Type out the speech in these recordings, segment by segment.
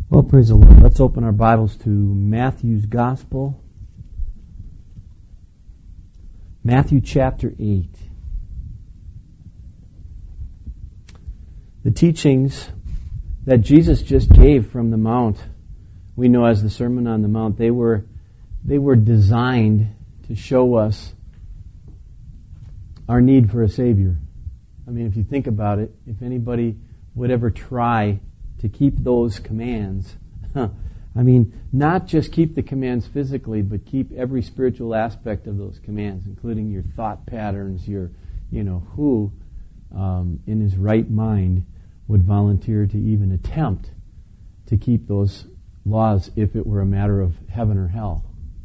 Well, praise the Lord. Let's open our Bibles to Matthew's Gospel. Matthew chapter 8. The teachings that Jesus just gave from the Mount, we know as the Sermon on the Mount, they were designed to show us our need for a Savior. I mean, if you think about it, if anybody would ever try to keep those commands, I mean, not just keep the commands physically, but keep every spiritual aspect of those commands, including your thought patterns, who in his right mind would volunteer to even attempt to keep those laws if it were a matter of heaven or hell?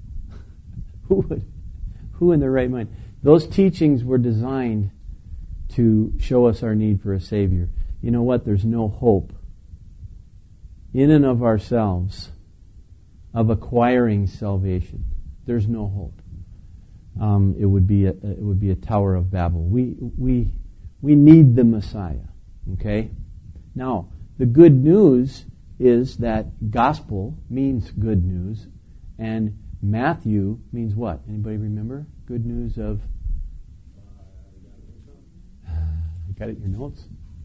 Who in their right mind? Those teachings were designed to show us our need for a Savior. You know what? There's no hope in and of ourselves of acquiring salvation. There's no hope. It would be a Tower of Babel. We need the Messiah. Okay? Now, the good news is that gospel means good news, and Matthew means what? Anybody remember? Good news of... You got it in your notes?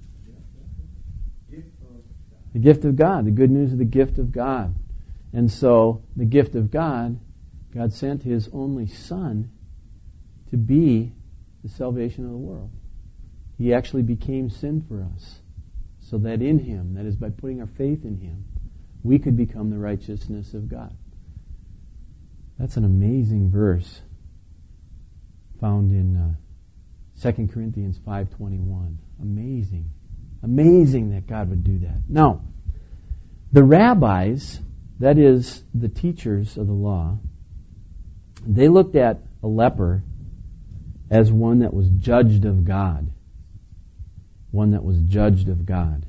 The gift of God. The good news of the gift of God. And so, the gift of God, God sent His only Son to be the salvation of the world. He actually became sin for us, so that in Him, that is by putting our faith in Him, we could become the righteousness of God. That's an amazing verse found in 2 Corinthians 5:21. Amazing. Amazing that God would do that. Now, the rabbis, that is, the teachers of the law, they looked at a leper as one that was judged of God. One that was judged of God.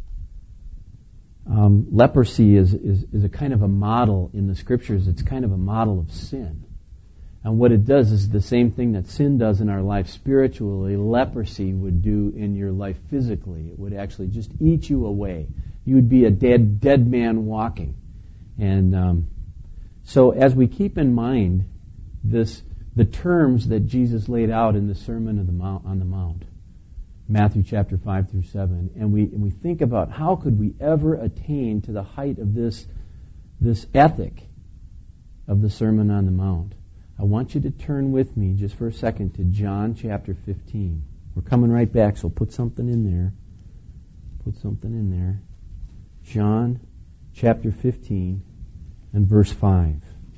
Leprosy is a kind of a model in the Scriptures. It's kind of a model of sin. And what it does is the same thing that sin does in our life spiritually, leprosy would do in your life physically. It would actually just eat you away. You would be a dead man walking. And so as we keep in mind the terms that Jesus laid out in the Sermon on the Mount, Matthew chapter 5 through 7, and we think about how could we ever attain to the height of this ethic of the Sermon on the Mount, I want you to turn with me just for a second to John chapter 15. We're coming right back, so put something in there. Put something in there. John chapter 15 and verse 5.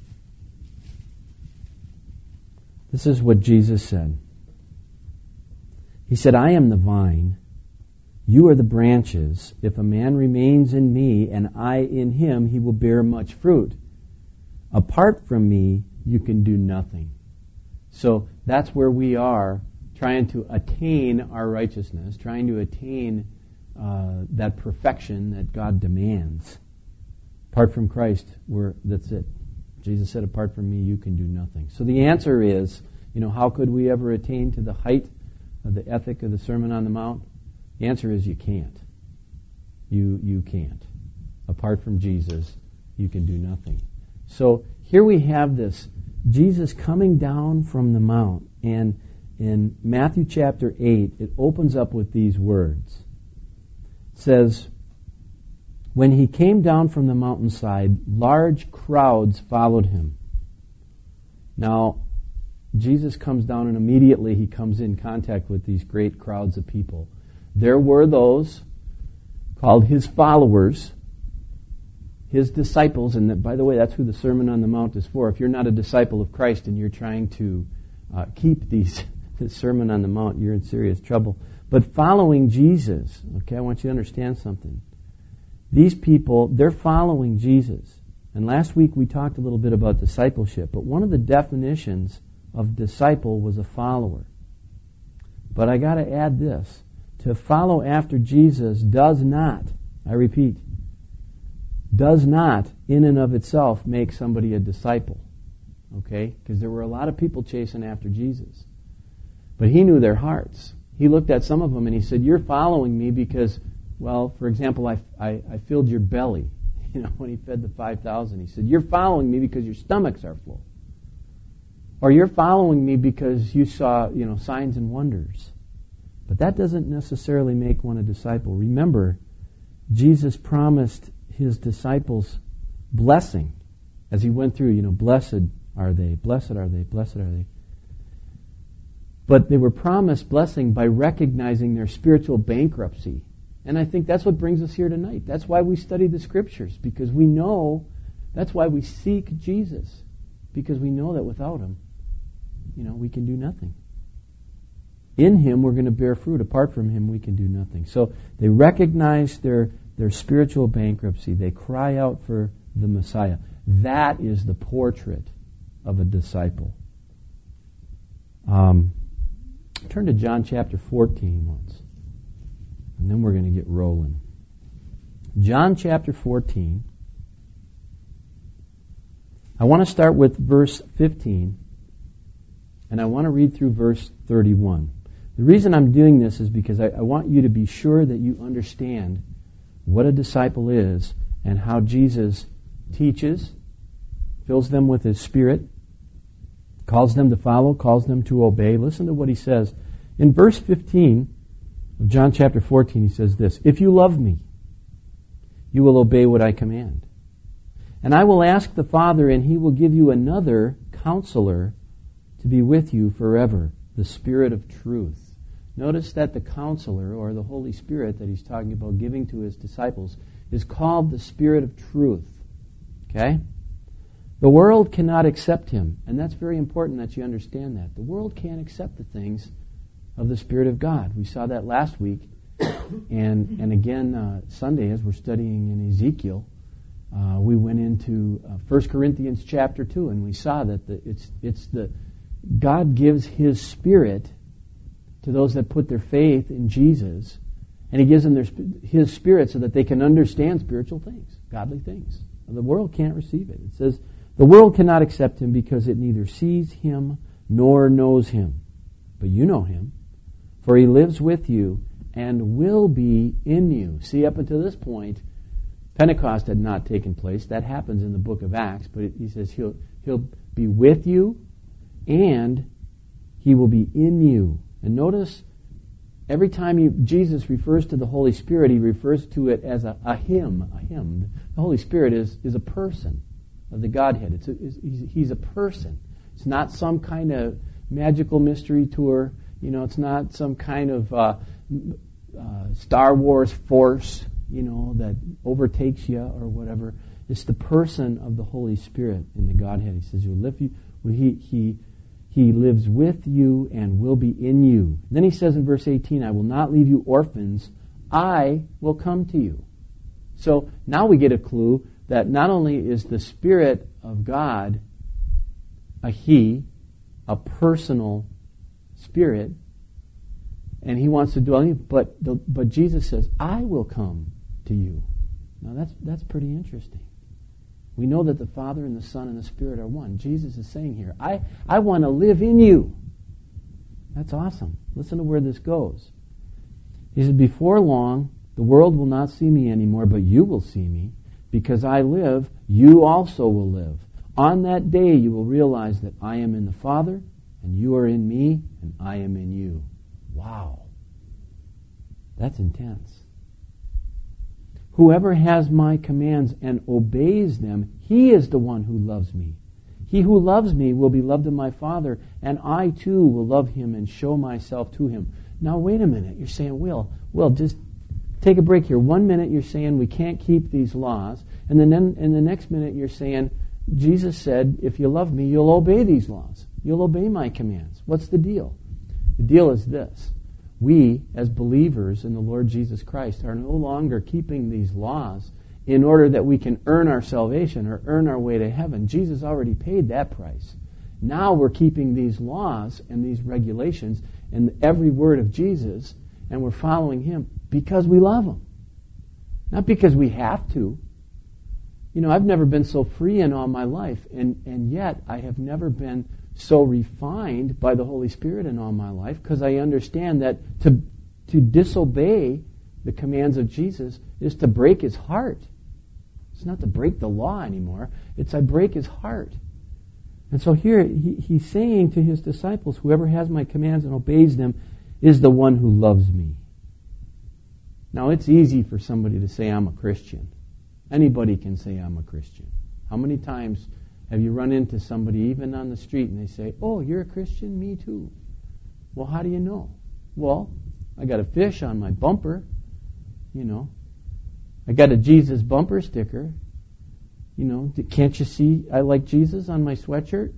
This is what Jesus said. He said, I am the vine, you are the branches. If a man remains in me and I in him, he will bear much fruit. Apart from me, you can do nothing. So that's where we are, trying to attain our righteousness, trying to attain that perfection that God demands. Apart from Christ, that's it. Jesus said, apart from me, you can do nothing. So the answer is, how could we ever attain to the height of the ethic of the Sermon on the Mount? The answer is you can't. You can't. Apart from Jesus, you can do nothing. So here we have this, Jesus coming down from the Mount, and in Matthew chapter 8, it opens up with these words. It says, when he came down from the mountainside, large crowds followed him. Now, Jesus comes down and immediately he comes in contact with these great crowds of people. There were those called his followers, his disciples, and by the way, that's who the Sermon on the Mount is for. If you're not a disciple of Christ and you're trying to keep this Sermon on the Mount, you're in serious trouble. But following Jesus, okay, I want you to understand something. These people, they're following Jesus. And last week we talked a little bit about discipleship, but one of the definitions of disciple was a follower. But I got to add this. To follow after Jesus does not, I repeat, does not in and of itself make somebody a disciple. Okay? Because there were a lot of people chasing after Jesus. But he knew their hearts. He looked at some of them and he said, you're following me because, well, for example, I filled your belly. when he fed the 5,000. He said, you're following me because your stomachs are full. Or you're following me because you saw, signs and wonders. But that doesn't necessarily make one a disciple. Remember, Jesus promised his disciples blessing as he went through, blessed are they, blessed are they, blessed are they. But they were promised blessing by recognizing their spiritual bankruptcy. And I think that's what brings us here tonight. That's why we study the Scriptures, because we know, that's why we seek Jesus, because we know that without him, we can do nothing. In him, we're going to bear fruit. Apart from him, we can do nothing. So they recognize their spiritual bankruptcy. They cry out for the Messiah. That is the portrait of a disciple. Turn to John chapter 14 once, and then we're going to get rolling. John chapter 14. I want to start with verse 15, and I want to read through verse 31. The reason I'm doing this is because I want you to be sure that you understand what a disciple is and how Jesus teaches, fills them with his Spirit, calls them to follow, calls them to obey. Listen to what he says. In verse 15 of John chapter 14, he says this, if you love me, you will obey what I command. And I will ask the Father, and he will give you another counselor to be with you forever, the Spirit of truth. Notice that the counselor, or the Holy Spirit that he's talking about giving to his disciples, is called the Spirit of truth. Okay? The world cannot accept him, and that's very important that you understand that. The world can't accept the things of the Spirit of God. We saw that last week, and again Sunday as we're studying in Ezekiel, we went into 1 Corinthians chapter 2, and we saw that it's the God gives his Spirit to those that put their faith in Jesus, and he gives them his Spirit so that they can understand spiritual things, godly things. The world can't receive it. It says, the world cannot accept him because it neither sees him nor knows him. But you know him, for he lives with you and will be in you. See, up until this point, Pentecost had not taken place. That happens in the book of Acts, but he says he'll be with you and he will be in you. And notice, every time Jesus refers to the Holy Spirit, he refers to it as a him. The Holy Spirit is a person of the Godhead. He's a person. It's not some kind of magical mystery tour. It's not some kind of Star Wars force, that overtakes you or whatever. It's the person of the Holy Spirit in the Godhead. He says, He lives with you and will be in you. Then he says in verse 18, I will not leave you orphans. I will come to you. So now we get a clue that not only is the Spirit of God a He, a personal Spirit, and He wants to dwell in you, but Jesus says, I will come to you. Now that's pretty interesting. We know that the Father and the Son and the Spirit are one. Jesus is saying here, I want to live in you. That's awesome. Listen to where this goes. He says, before long, the world will not see me anymore, but you will see me. Because I live, you also will live. On that day you will realize that I am in the Father, and you are in me, and I am in you. Wow. That's intense. Whoever has my commands and obeys them, he is the one who loves me. He who loves me will be loved of my Father, and I too will love him and show myself to him. Now wait a minute. You're saying, Will, just take a break here. 1 minute you're saying we can't keep these laws, and then in the next minute you're saying, Jesus said, if you love me, you'll obey these laws. You'll obey my commands. What's the deal? The deal is this. We, as believers in the Lord Jesus Christ, are no longer keeping these laws in order that we can earn our salvation or earn our way to heaven. Jesus already paid that price. Now we're keeping these laws and these regulations and every word of Jesus, and we're following him because we love him. Not because we have to. I've never been so free in all my life, and yet I have never been so refined by the Holy Spirit in all my life, because I understand that to disobey the commands of Jesus is to break his heart. It's not to break the law anymore. It's I break his heart. And so here he's saying to his disciples, whoever has my commands and obeys them is the one who loves me. Now it's easy for somebody to say, I'm a Christian. Anybody can say, I'm a Christian. How many times have you run into somebody, even on the street, and they say, oh, you're a Christian? Me too. Well, how do you know? Well, I got a fish on my bumper, I got a Jesus bumper sticker. Can't you see I like Jesus on my sweatshirt?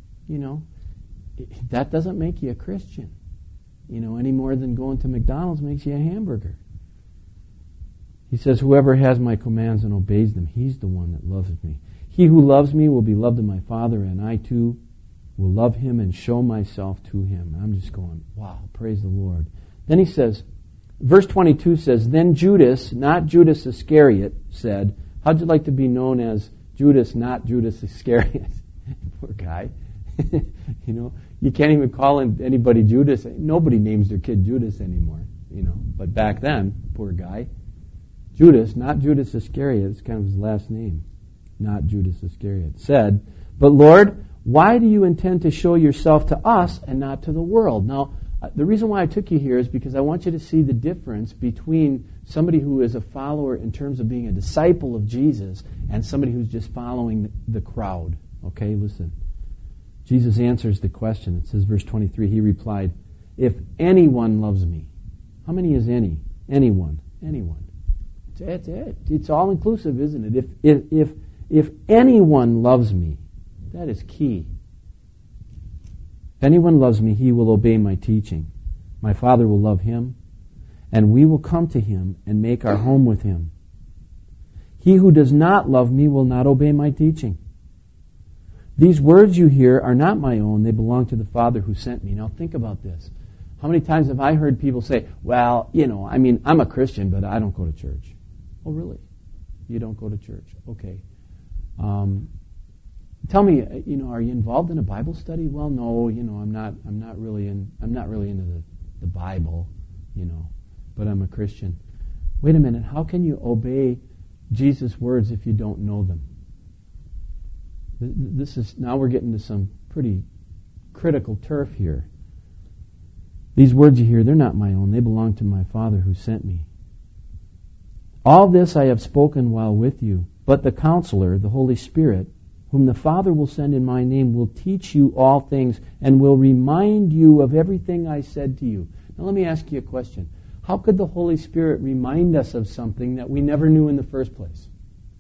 That doesn't make you a Christian, any more than going to McDonald's makes you a hamburger. He says, whoever has my commands and obeys them, he's the one that loves me. He who loves me will be loved of my Father, and I too will love him and show myself to him. I'm just going, wow, praise the Lord. Then he says, verse 22 says, then Judas, not Judas Iscariot, said, how'd you like to be known as Judas, not Judas Iscariot? Poor guy. You can't even call anybody Judas. Nobody names their kid Judas anymore, But back then, poor guy. Judas, not Judas Iscariot, it's kind of his last name, not Judas Iscariot, said, but Lord, why do you intend to show yourself to us and not to the world? Now, the reason why I took you here is because I want you to see the difference between somebody who is a follower in terms of being a disciple of Jesus and somebody who's just following the crowd. Okay, listen. Jesus answers the question. It says, verse 23, he replied, if anyone loves me. How many is any? Anyone. That's it. It's all inclusive, isn't it? If anyone loves me, that is key. If anyone loves me, he will obey my teaching. My Father will love him, and we will come to him and make our home with him. He who does not love me will not obey my teaching. These words you hear are not my own. They belong to the Father who sent me. Now think about this. How many times have I heard people say, well, I'm a Christian, but I don't go to church. Oh, really? You don't go to church? Okay. Tell me, are you involved in a Bible study? Well, no, I'm not really into the Bible, but I'm a Christian. Wait a minute, how can you obey Jesus' words if you don't know them? Now we're getting to some pretty critical turf here. These words you hear, they're not my own. They belong to my Father who sent me. All this I have spoken while with you, but the Counselor, the Holy Spirit, whom the Father will send in my name, will teach you all things and will remind you of everything I said to you. Now let me ask you a question. How could the Holy Spirit remind us of something that we never knew in the first place?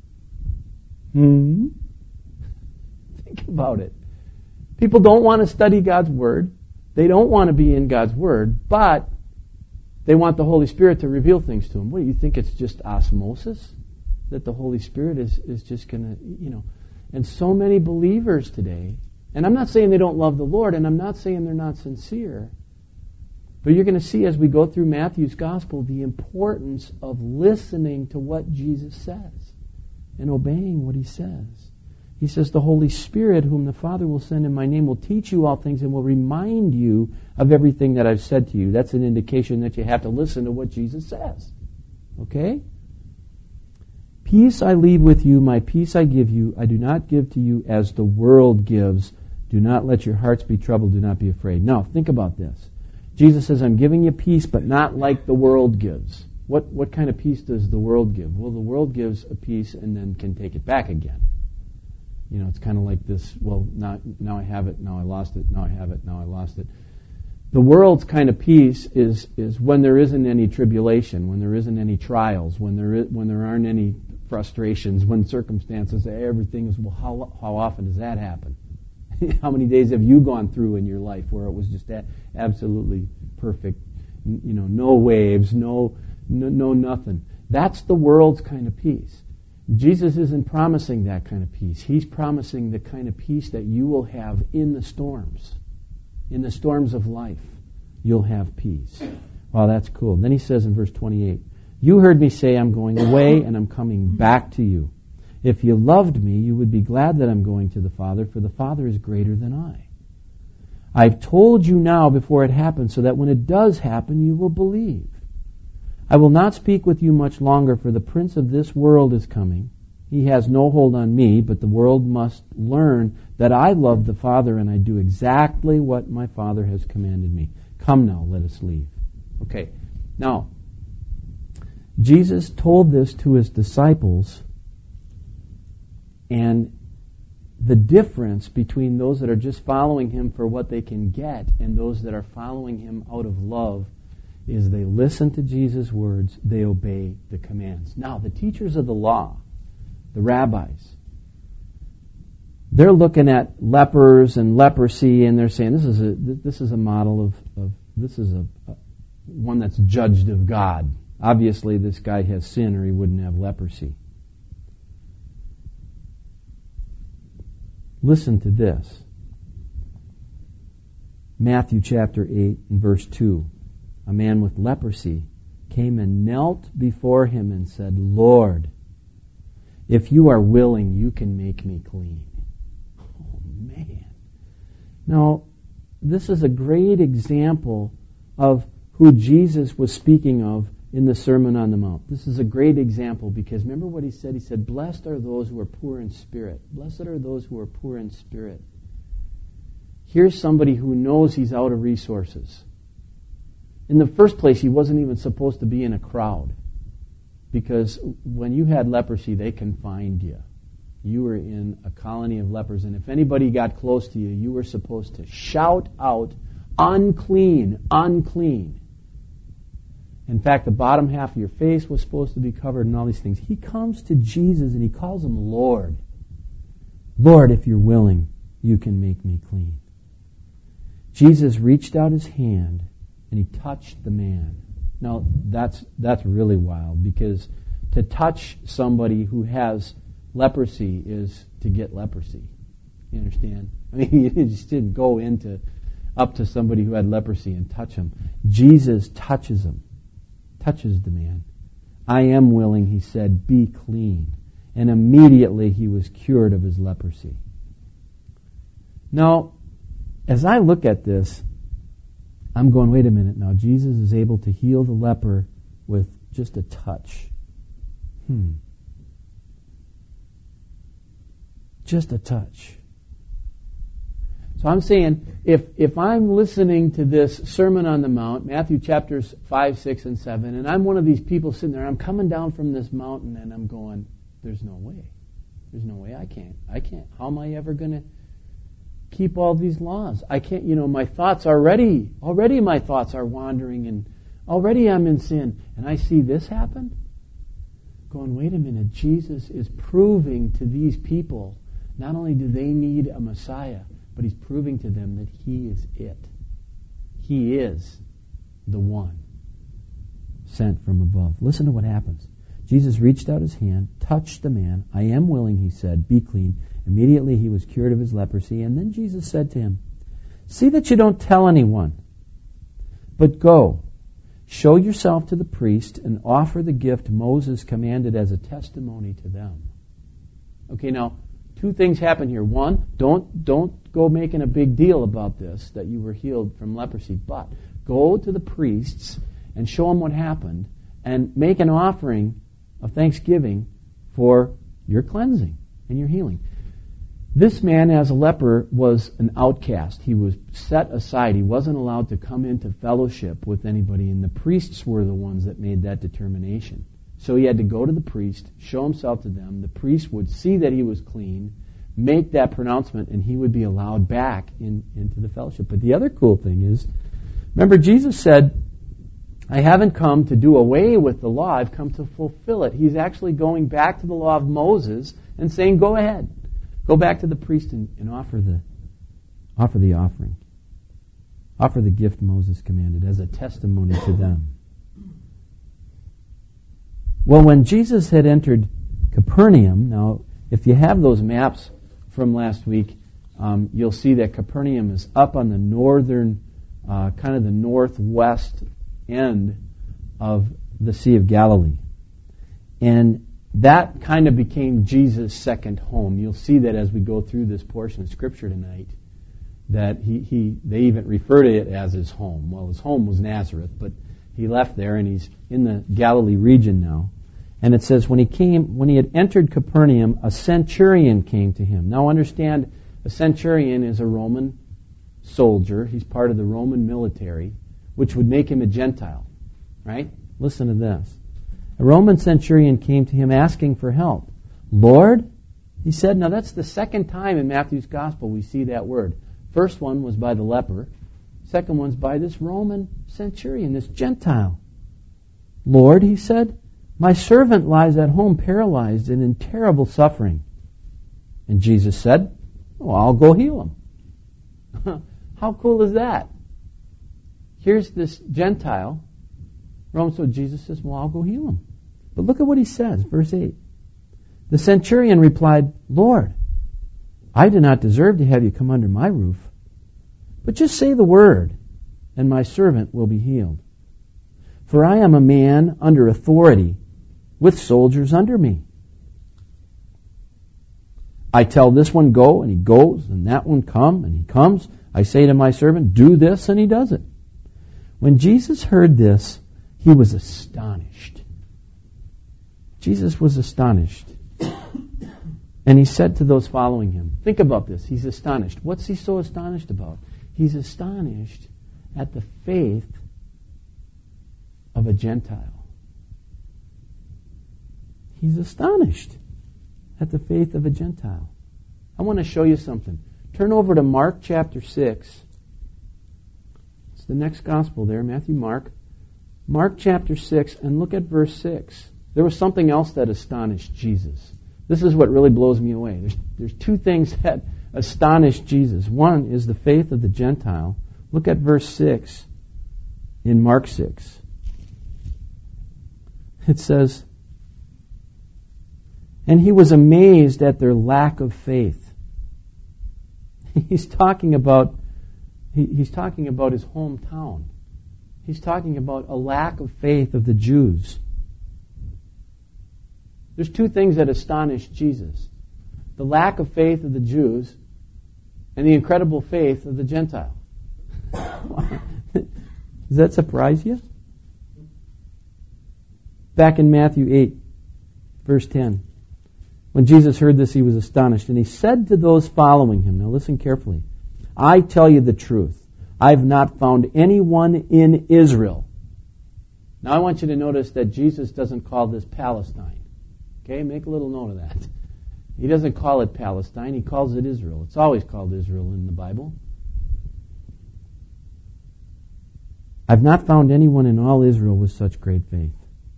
Think about it. People don't want to study God's Word. They don't want to be in God's Word, but they want the Holy Spirit to reveal things to them. What, do you think it's just osmosis? That the Holy Spirit is just going to, And so many believers today, and I'm not saying they don't love the Lord, and I'm not saying they're not sincere, but you're going to see as we go through Matthew's Gospel the importance of listening to what Jesus says and obeying what he says. He says, the Holy Spirit, whom the Father will send in my name, will teach you all things and will remind you of everything that I've said to you. That's an indication that you have to listen to what Jesus says. Okay? Peace I leave with you, my peace I give you. I do not give to you as the world gives. Do not let your hearts be troubled. Do not be afraid. Now, think about this. Jesus says, I'm giving you peace, but not like the world gives. What kind of peace does the world give? Well, the world gives a peace and then can take it back again. It's kind of like this, now I have it, now I lost it, now I have it, now I lost it. The world's kind of peace is when there isn't any tribulation, when there isn't any trials, when there aren't any frustrations, when circumstances, everything is, how often does that happen? How many days have you gone through in your life where it was just absolutely perfect, no waves, no nothing. That's the world's kind of peace. Jesus isn't promising that kind of peace. He's promising the kind of peace that you will have in the storms. In the storms of life, you'll have peace. Wow, that's cool. Then he says in verse 28, you heard me say I'm going away and I'm coming back to you. If you loved me, you would be glad that I'm going to the Father, for the Father is greater than I. I've told you now before it happens, so that when it does happen, you will believe. I will not speak with you much longer, for the prince of this world is coming. He has no hold on me, but the world must learn that I love the Father and I do exactly what my Father has commanded me. Come now, let us leave. Okay, now, Jesus told this to his disciples, and the difference between those that are just following him for what they can get and those that are following him out of love is they listen to Jesus' words, they obey the commands. Now, the teachers of the law, the rabbis, they're looking at lepers and leprosy, and they're saying this is a model of this is a one that's judged of God. Obviously, this guy has sin, or he wouldn't have leprosy. Listen to this. Matthew chapter 8 and verse 2. A man with leprosy came and knelt before him and said, Lord, if you are willing, you can make me clean. Oh, man. Now, this is a great example of who Jesus was speaking of in the Sermon on the Mount. This is a great example because remember what he said? He said, blessed are those who are poor in spirit. Blessed are those who are poor in spirit. Here's somebody who knows he's out of resources. In the first place, he wasn't even supposed to be in a crowd because when you had leprosy, they confined you. You were in a colony of lepers, and if anybody got close to you, you were supposed to shout out, unclean, unclean. In fact, the bottom half of your face was supposed to be covered and all these things. He comes to Jesus and he calls him Lord. Lord, if you're willing, you can make me clean. Jesus reached out his hand and he touched the man. Now, that's really wild because to touch somebody who has leprosy is to get leprosy. You understand? I mean, you just didn't go up to somebody who had leprosy and touch him. Jesus touches him. Touches the man. I am willing, he said, be clean. And immediately he was cured of his leprosy. Now, as I look at this, I'm going, wait a minute now. Jesus is able to heal the leper with just a touch. Just a touch. So I'm saying, if I'm listening to this Sermon on the Mount, Matthew chapters 5, 6, and 7, and I'm one of these people sitting there, I'm coming down from this mountain and I'm going, there's no way. There's no way I can't. How am I ever going to keep all these laws? I can't, my thoughts already my thoughts are wandering and already I'm in sin. And I see this happen? Going, wait a minute, Jesus is proving to these people, not only do they need a Messiah, but he's proving to them that he is it. He is the one sent from above. Listen to what happens. Jesus reached out his hand, touched the man. I am willing, he said, be clean. Immediately he was cured of his leprosy. And then Jesus said to him, see that you don't tell anyone, but go, show yourself to the priest and offer the gift Moses commanded as a testimony to them. Okay, now, two things happen here. One, don't go making a big deal about this, that you were healed from leprosy, but go to the priests and show them what happened and make an offering of thanksgiving for your cleansing and your healing. This man, as a leper, was an outcast. He was set aside. He wasn't allowed to come into fellowship with anybody, and the priests were the ones that made that determination. So he had to go to the priest, show himself to them. The priest would see that he was clean, make that pronouncement, and he would be allowed back into the fellowship. But the other cool thing is, remember Jesus said, I haven't come to do away with the law, I've come to fulfill it. He's actually going back to the law of Moses and saying, go ahead. Go back to the priest and offer the offering. Offer the gift Moses commanded as a testimony to them. Well, when Jesus had entered Capernaum, now, if you have those maps from last week, you'll see that Capernaum is up on the northern, kind of the northwest end of the Sea of Galilee. And that kind of became Jesus' second home. You'll see that as we go through this portion of Scripture tonight, that they even refer to it as his home. Well, his home was Nazareth, but he left there and he's in the Galilee region now. And it says, when he had entered Capernaum, a centurion came to him. Now understand, a centurion is a Roman soldier. He's part of the Roman military, which would make him a Gentile. Right? Listen to this. A Roman centurion came to him asking for help. Lord, he said, now that's the second time in Matthew's gospel we see that word. First one was by the leper. Second one's by this Roman centurion, this Gentile. Lord, he said, my servant lies at home paralyzed and in terrible suffering. And Jesus said, well, I'll go heal him. How cool is that? Here's this Gentile. So Jesus says, well, I'll go heal him. But look at what he says, verse 8. The centurion replied, Lord, I do not deserve to have you come under my roof, but just say the word, and my servant will be healed. For I am a man under authority, with soldiers under me. I tell this one, go, and he goes, and that one, come, and he comes. I say to my servant, do this, and he does it. When Jesus heard this, he was astonished. Jesus was astonished. And he said to those following him, think about this, he's astonished. What's he so astonished about? He's astonished at the faith of a Gentile. He's astonished at the faith of a Gentile. I want to show you something. Turn over to Mark chapter 6. It's the next gospel there, Matthew, Mark. Mark chapter 6, and look at verse 6. There was something else that astonished Jesus. This is what really blows me away. There's two things that astonished Jesus. One is the faith of the Gentile. Look at verse 6 in Mark 6. It says, and he was amazed at their lack of faith. He's talking about his hometown. He's talking about a lack of faith of the Jews. There's two things that astonished Jesus. The lack of faith of the Jews and the incredible faith of the Gentile. Does that surprise you? Back in Matthew 8, verse 10. When Jesus heard this, he was astonished. And he said to those following him, now listen carefully, I tell you the truth. I've not found anyone in Israel. Now I want you to notice that Jesus doesn't call this Palestine. Okay, make a little note of that. He doesn't call it Palestine, he calls it Israel. It's always called Israel in the Bible. I've not found anyone in all Israel with such great faith.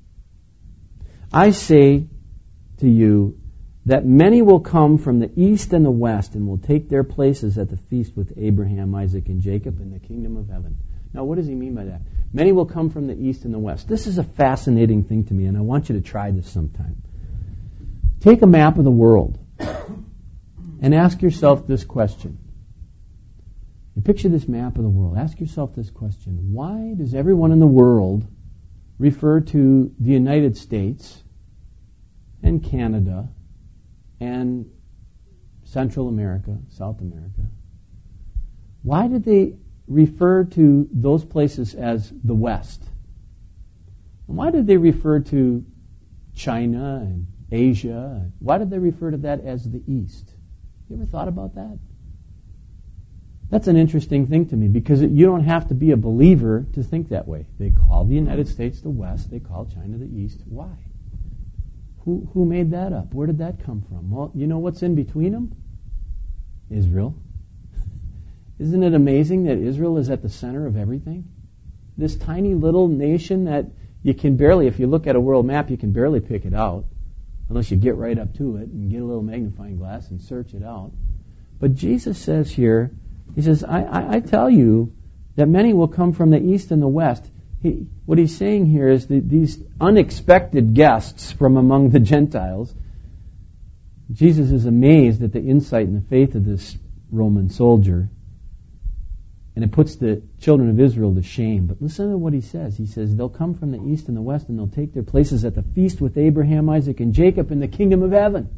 I say to you that many will come from the east and the west and will take their places at the feast with Abraham, Isaac, and Jacob in the kingdom of heaven. Now, what does he mean by that? Many will come from the east and the west. This is a fascinating thing to me, and I want you to try this sometime. Take a map of the world and ask yourself this question. You picture this map of the world. Ask yourself this question. Why does everyone in the world refer to the United States and Canada and Central America, South America? Why did they refer to those places as the West? And why did they refer to China and Asia? Why did they refer to that as the East? You ever thought about that? That's an interesting thing to me because you don't have to be a believer to think that way. They call the United States the West. They call China the East. Why? Who made that up? Where did that come from? Well, you know what's in between them? Israel. Isn't it amazing that Israel is at the center of everything? This tiny little nation that you can barely, if you look at a world map, you can barely pick it out unless you get right up to it and get a little magnifying glass and search it out. But Jesus says here, he says, I tell you that many will come from the east and the west. What he's saying here is that these unexpected guests from among the Gentiles, Jesus is amazed at the insight and the faith of this Roman soldier, and it puts the children of Israel to shame. But listen to what he says. He says, they'll come from the east and the west, and they'll take their places at the feast with Abraham, Isaac, and Jacob in the kingdom of heaven.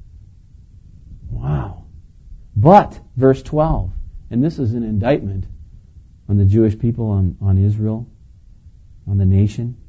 Wow. But, verse 12, and this is an indictment on the Jewish people, on Israel, on the nation.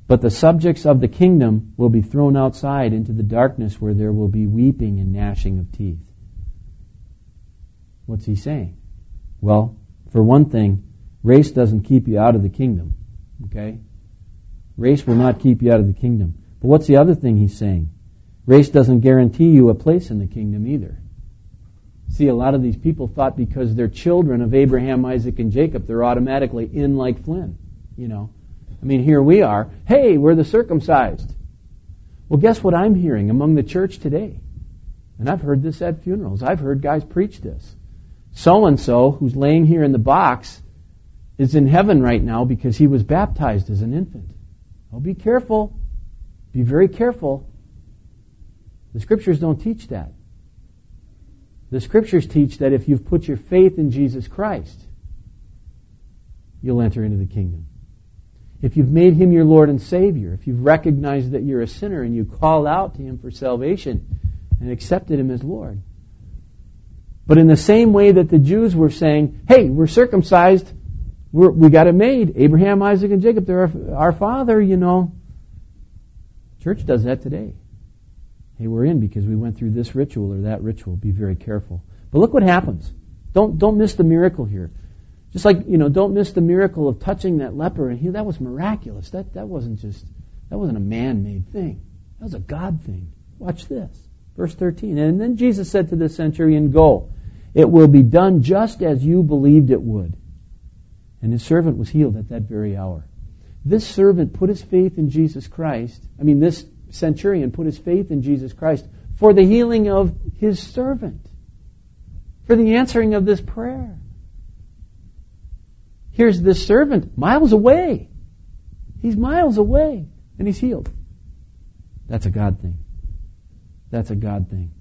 But the subjects of the kingdom will be thrown outside into the darkness where there will be weeping and gnashing of teeth. What's he saying? Well, for one thing, race doesn't keep you out of the kingdom. Okay? Race will not keep you out of the kingdom. But what's the other thing he's saying? Race doesn't guarantee you a place in the kingdom either. See, a lot of these people thought because they're children of Abraham, Isaac, and Jacob, they're automatically in like Flynn. You know, I mean, here we are. Hey, we're the circumcised. Well, guess what I'm hearing among the church today? And I've heard this at funerals. I've heard guys preach this. So-and-so, who's laying here in the box, is in heaven right now because he was baptized as an infant. Oh, be careful. Be very careful. The Scriptures don't teach that. The Scriptures teach that if you've put your faith in Jesus Christ, you'll enter into the kingdom. If you've made Him your Lord and Savior, if you've recognized that you're a sinner and you called out to Him for salvation and accepted Him as Lord. But in the same way that the Jews were saying, hey, we're circumcised, we got it made. Abraham, Isaac, and Jacob, they're our father, you know. Church does that today. Hey, we're in because we went through this ritual or that ritual. Be very careful. But look what happens. Don't miss the miracle here. Just like, you know, don't miss the miracle of touching that leper and heal. That was miraculous. That wasn't a man-made thing. That was a God thing. Watch this. Verse 13. And then Jesus said to the centurion, go. It will be done just as you believed it would. And his servant was healed at that very hour. This servant put his faith in Jesus Christ. This centurion put his faith in Jesus Christ for the healing of his servant, for the answering of this prayer. Here's this servant miles away. He's miles away, and he's healed. That's a God thing. That's a God thing.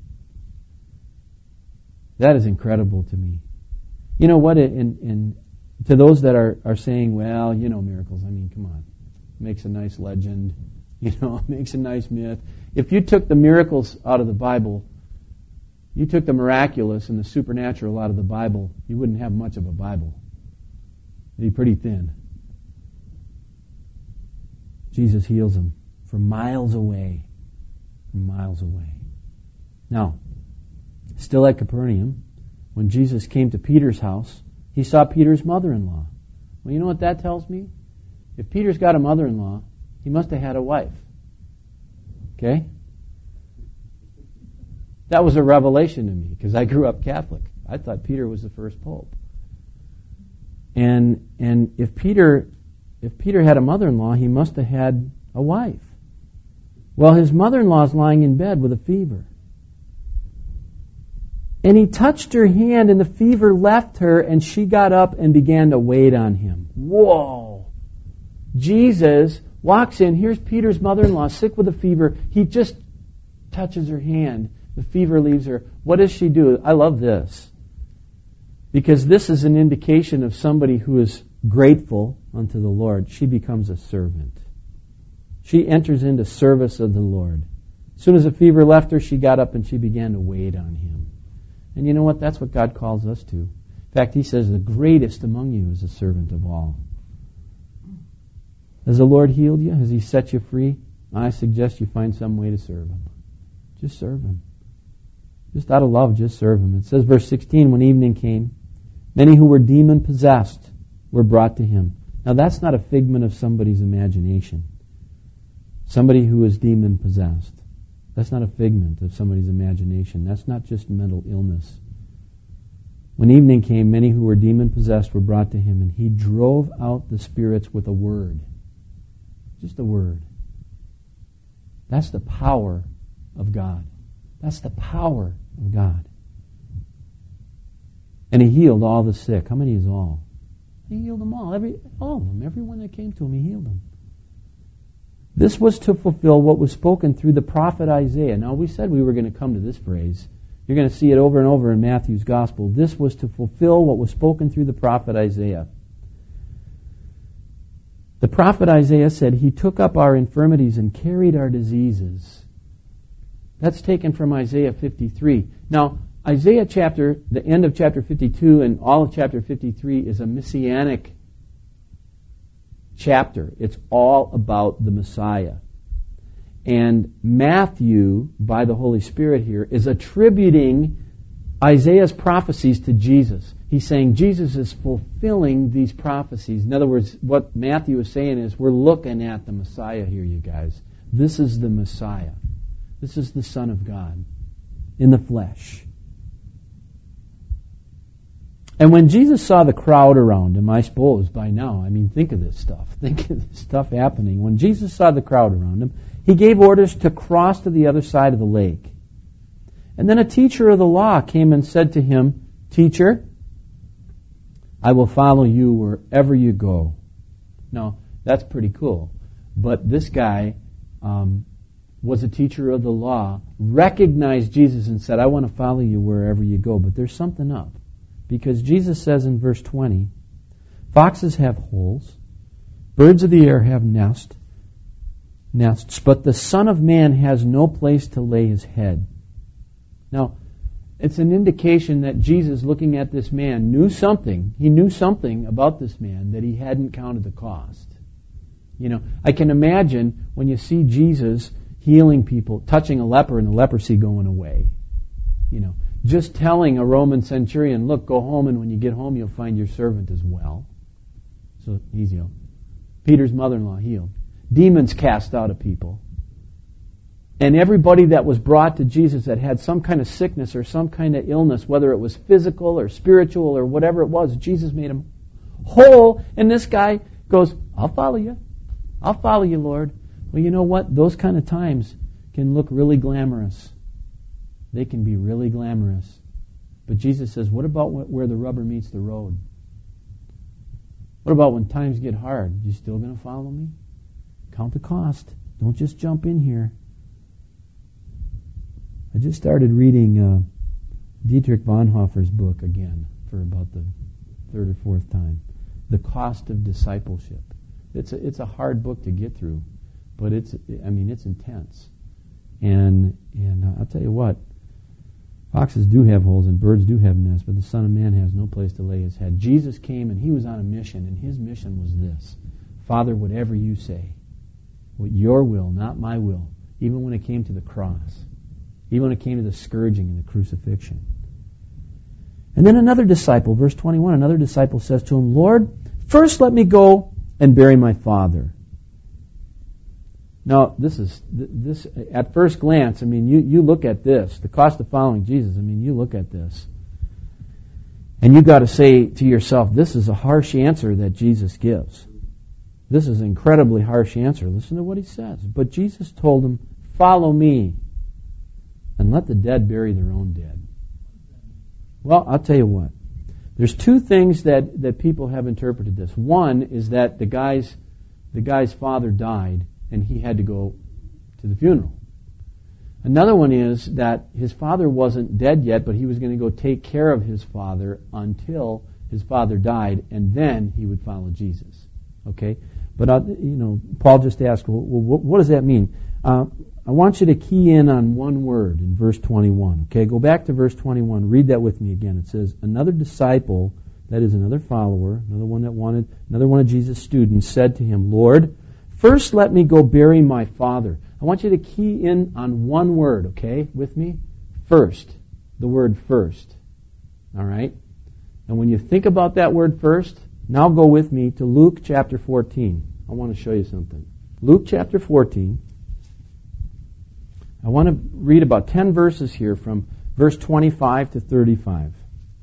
That is incredible to me. You know what? And to those that are saying, well, you know, miracles, come on. Makes a nice legend. You know, makes a nice myth. If you took the miracles out of the Bible, you took the miraculous and the supernatural out of the Bible, you wouldn't have much of a Bible. It'd be pretty thin. Jesus heals him from miles away. From miles away. Now, still at Capernaum, when Jesus came to Peter's house, he saw Peter's mother-in-law. Well, you know what that tells me? If Peter's got a mother-in-law, he must have had a wife. Okay? That was a revelation to me because I grew up Catholic. I thought Peter was the first pope. And if Peter had a mother-in-law, he must have had a wife. Well, his mother-in-law is lying in bed with a fever. And he touched her hand and the fever left her and she got up and began to wait on him. Whoa! Jesus walks in. Here's Peter's mother-in-law, sick with a fever. He just touches her hand. The fever leaves her. What does she do? I love this. Because this is an indication of somebody who is grateful unto the Lord. She becomes a servant. She enters into service of the Lord. As soon as the fever left her, she got up and she began to wait on him. And you know what? That's what God calls us to. In fact, He says, the greatest among you is a servant of all. Has the Lord healed you? Has He set you free? I suggest you find some way to serve Him. Just serve Him. Just out of love, just serve Him. It says, verse 16, when evening came, many who were demon-possessed were brought to Him. Now that's not a figment of somebody's imagination. Somebody who is demon-possessed. That's not a figment of somebody's imagination. That's not just mental illness. When evening came, many who were demon-possessed were brought to Him, and He drove out the spirits with a word. Just a word. That's the power of God. That's the power of God. And He healed all the sick. How many is all? He healed them all. All of them. Everyone that came to Him, He healed them. This was to fulfill what was spoken through the prophet Isaiah. Now, we said we were going to come to this phrase. You're going to see it over and over in Matthew's Gospel. This was to fulfill what was spoken through the prophet Isaiah. The prophet Isaiah said, He took up our infirmities and carried our diseases. That's taken from Isaiah 53. Now, Isaiah the end of chapter 52 and all of chapter 53 is a messianic chapter. It's all about the Messiah. And Matthew, by the Holy Spirit here, is attributing Isaiah's prophecies to Jesus. He's saying Jesus is fulfilling these prophecies. In other words, what Matthew is saying is, we're looking at the Messiah here, you guys. This is the Messiah. This is the Son of God in the flesh. And when Jesus saw the crowd around him, I suppose by now, think of this stuff. Think of this stuff happening. When Jesus saw the crowd around him, he gave orders to cross to the other side of the lake. And then a teacher of the law came and said to him, "Teacher, I will follow you wherever you go." Now, that's pretty cool. But this guy was a teacher of the law, recognized Jesus and said, "I want to follow you wherever you go." But there's something up. Because Jesus says in verse 20, "Foxes have holes, birds of the air have nests, but the Son of Man has no place to lay his head." Now, it's an indication that Jesus, looking at this man, knew something. He knew something about this man that he hadn't counted the cost. I can imagine when you see Jesus healing people, touching a leper and the leprosy going away. Just telling a Roman centurion, "Look, go home, and when you get home, you'll find your servant as well." So he's healed. Peter's mother-in-law healed. Demons cast out of people. And everybody that was brought to Jesus that had some kind of sickness or some kind of illness, whether it was physical or spiritual or whatever it was, Jesus made them whole. And this guy goes, "I'll follow you. I'll follow you, Lord." Well, you know what? Those kind of times can look really glamorous. They can be really glamorous. But Jesus says, what about where the rubber meets the road? What about when times get hard? You still going to follow me? Count the cost. Don't just jump in here. I just started reading Dietrich Bonhoeffer's book again for about the third or fourth time. The Cost of Discipleship. It's a hard book to get through, but it's intense. And I'll tell you what, foxes do have holes and birds do have nests, but the Son of Man has no place to lay his head. Jesus came and he was on a mission, and his mission was this: Father, whatever you say, your will, not my will, even when it came to the cross, even when it came to the scourging and the crucifixion. And then another disciple, verse 21, another disciple says to him, "Lord, first let me go and bury my father." Now, this at first glance, you look at this, the cost of following Jesus, you look at this, and you got to say to yourself, this is a harsh answer that Jesus gives. This is an incredibly harsh answer. Listen to what he says. But Jesus told him, "Follow me, and let the dead bury their own dead." Well, I'll tell you what. There's two things that people have interpreted this. One is that the guy's father died, and he had to go to the funeral. Another one is that his father wasn't dead yet, but he was going to go take care of his father until his father died, and then he would follow Jesus. Okay? But, Paul just asked, well, what does that mean? I want you to key in on one word in verse 21. Okay, go back to verse 21. Read that with me again. It says, another disciple, that is another follower, another one of Jesus' students, said to him, "Lord, first let me go bury my father." I want you to key in on one word, okay, with me? First. The word first. All right? And when you think about that word first, now go with me to Luke chapter 14. I want to show you something. Luke chapter 14. I want to read about 10 verses here from verse 25 to 35.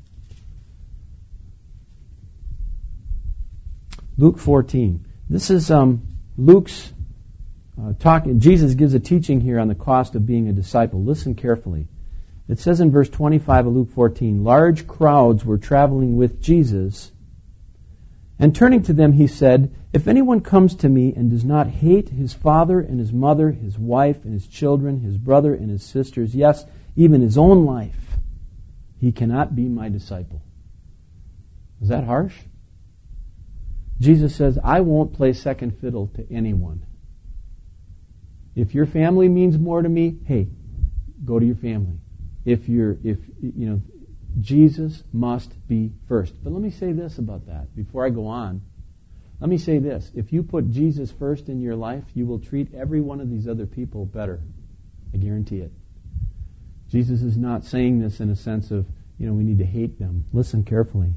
Luke 14. This is Luke's talking. Jesus gives a teaching here on the cost of being a disciple. Listen carefully. It says in verse 25 of Luke 14, "Large crowds were traveling with Jesus, and turning to them he said, 'If anyone comes to me and does not hate his father and his mother, his wife and his children, his brother and his sisters, yes, even his own life, he cannot be my disciple.'" Is that harsh? Jesus says, I won't play second fiddle to anyone. If your family means more to me, hey, go to your family. Jesus must be first. But let me say this about that before I go on. Let me say this. If you put Jesus first in your life, you will treat every one of these other people better. I guarantee it. Jesus is not saying this in a sense of, we need to hate them. Listen carefully.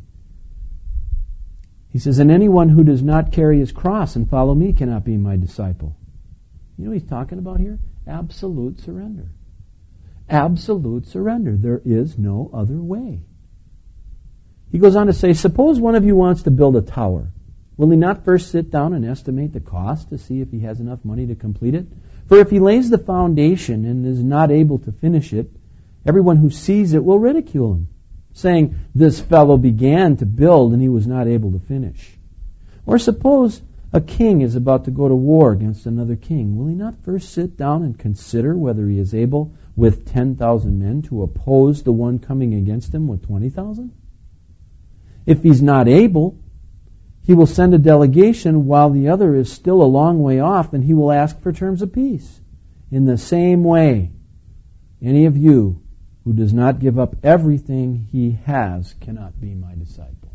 He says, and anyone who does not carry his cross and follow me cannot be my disciple. You know what he's talking about here? Absolute surrender. Absolute surrender. There is no other way. He goes on to say, suppose one of you wants to build a tower. Will he not first sit down and estimate the cost to see if he has enough money to complete it? For if he lays the foundation and is not able to finish it, everyone who sees it will ridicule him, saying, this fellow began to build and he was not able to finish. Or suppose a king is about to go to war against another king. Will he not first sit down and consider whether he is able with 10,000 men to oppose the one coming against him with 20,000? If he's not able, he will send a delegation while the other is still a long way off, and he will ask for terms of peace. In the same way, any of you who does not give up everything he has cannot be my disciple.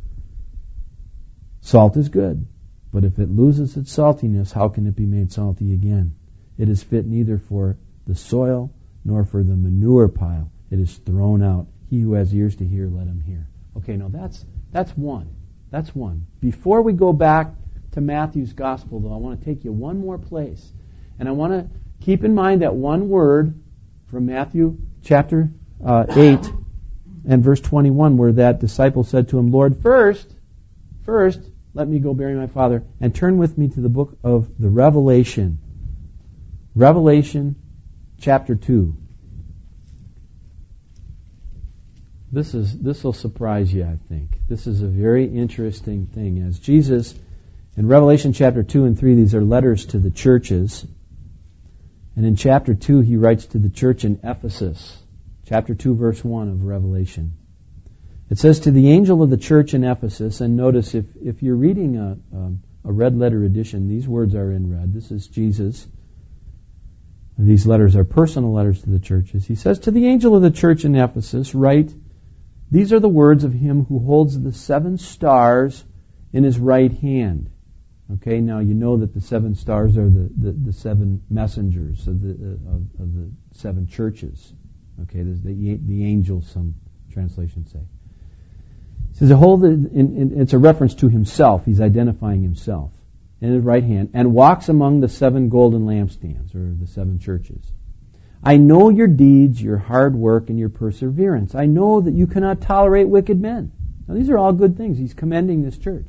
Salt is good, but if it loses its saltiness, how can it be made salty again? It is fit neither for the soil nor for the manure pile. It is thrown out. He who has ears to hear, let him hear. Okay, now that's one. That's one. Before we go back to Matthew's Gospel, though, I want to take you one more place. And I want to keep in mind that one word from Matthew chapter 8 and verse 21, where that disciple said to him, Lord, first, let me go bury my father, and turn with me to the book of the Revelation. Revelation chapter 2. This will surprise you, I think. This is a very interesting thing. As Jesus, in Revelation chapter 2 and 3, these are letters to the churches. And in chapter 2, he writes to the church in Ephesus. Chapter 2, verse 1 of Revelation. It says, to the angel of the church in Ephesus, and notice if you're reading a red letter edition, these words are in red. This is Jesus. And these letters are personal letters to the churches. He says, to the angel of the church in Ephesus, write, these are the words of him who holds the 7 stars in his right hand. Okay, now you know that the 7 stars are the 7 messengers of the 7 churches. Okay, the angels, some translations say. It says, it's a reference to himself. He's identifying himself in his right hand, and walks among the 7 golden lampstands, or the 7 churches. I know your deeds, your hard work, and your perseverance. I know that you cannot tolerate wicked men. Now, these are all good things. He's commending this church.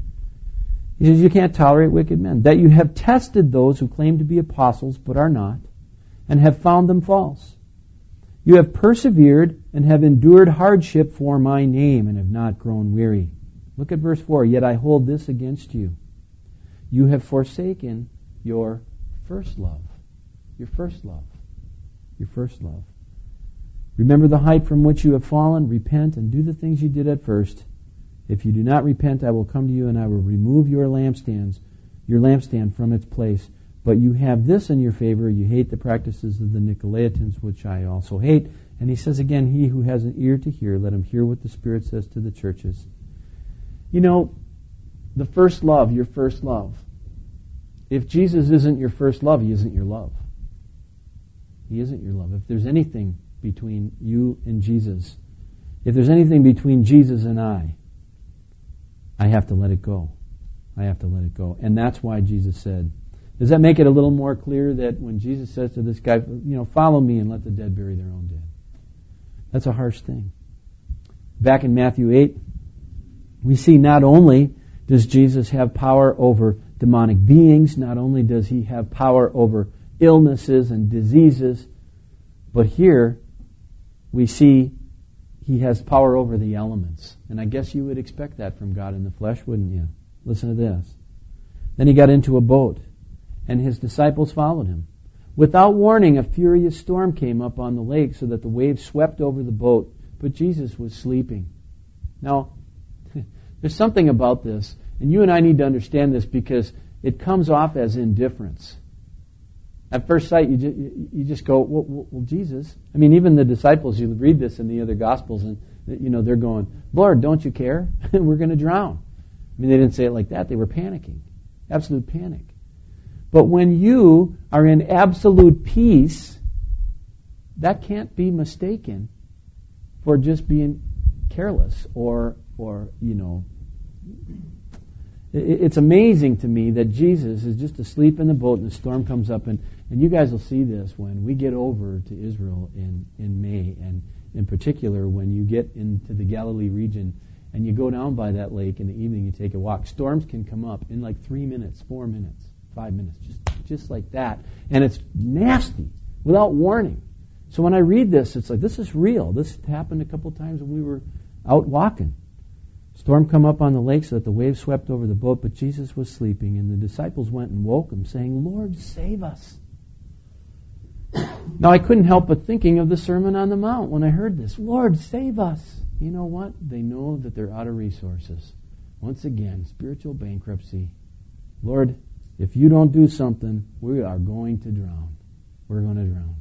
He says you can't tolerate wicked men. That you have tested those who claim to be apostles but are not, and have found them false. You have persevered and have endured hardship for my name and have not grown weary. Look at verse 4. Yet I hold this against you. You have forsaken your first love. Your first love. Your first love. Remember the height from which you have fallen. Repent and do the things you did at first. If you do not repent, I will come to you and I will remove your lampstand from its place. But you have this in your favor. You hate the practices of the Nicolaitans, which I also hate. And he says again, he who has an ear to hear, let him hear what the Spirit says to the churches. You know, the first love, your first love. If Jesus isn't your first love, he isn't your love. He isn't your love. If there's anything between you and Jesus, if there's anything between Jesus and I have to let it go. I have to let it go. And that's why Jesus said, does that make it a little more clear that when Jesus says to this guy, follow me and let the dead bury their own dead? That's a harsh thing. Back in Matthew 8, we see not only does Jesus have power over demonic beings, not only does he have power over illnesses and diseases, but here we see he has power over the elements. And I guess you would expect that from God in the flesh, wouldn't you? Listen to this. Then he got into a boat, and his disciples followed him. Without warning, a furious storm came up on the lake so that the waves swept over the boat, but Jesus was sleeping. Now, there's something about this, and you and I need to understand this because it comes off as indifference. At first sight, you just go, well, Jesus. I mean, even the disciples, you read this in the other Gospels, and they're going, Lord, don't you care? We're going to drown. I mean, they didn't say it like that. They were panicking. Absolute panic. But when you are in absolute peace, that can't be mistaken for just being careless or it's amazing to me that Jesus is just asleep in the boat and the storm comes up, and you guys will see this when we get over to Israel in May, and in particular when you get into the Galilee region and you go down by that lake in the evening, you take a walk. Storms can come up in like 3 minutes, 4 minutes, 5 minutes, just like that. And it's nasty, without warning. So when I read this, it's like, this is real. This happened a couple times when we were out walking. Storm come up on the lake so that the waves swept over the boat, but Jesus was sleeping, and the disciples went and woke him, saying, Lord, save us. Now, I couldn't help but thinking of the Sermon on the Mount when I heard this. Lord, save us. You know what? They know that they're out of resources. Once again, spiritual bankruptcy. Lord, if you don't do something, we are going to drown. We're going to drown.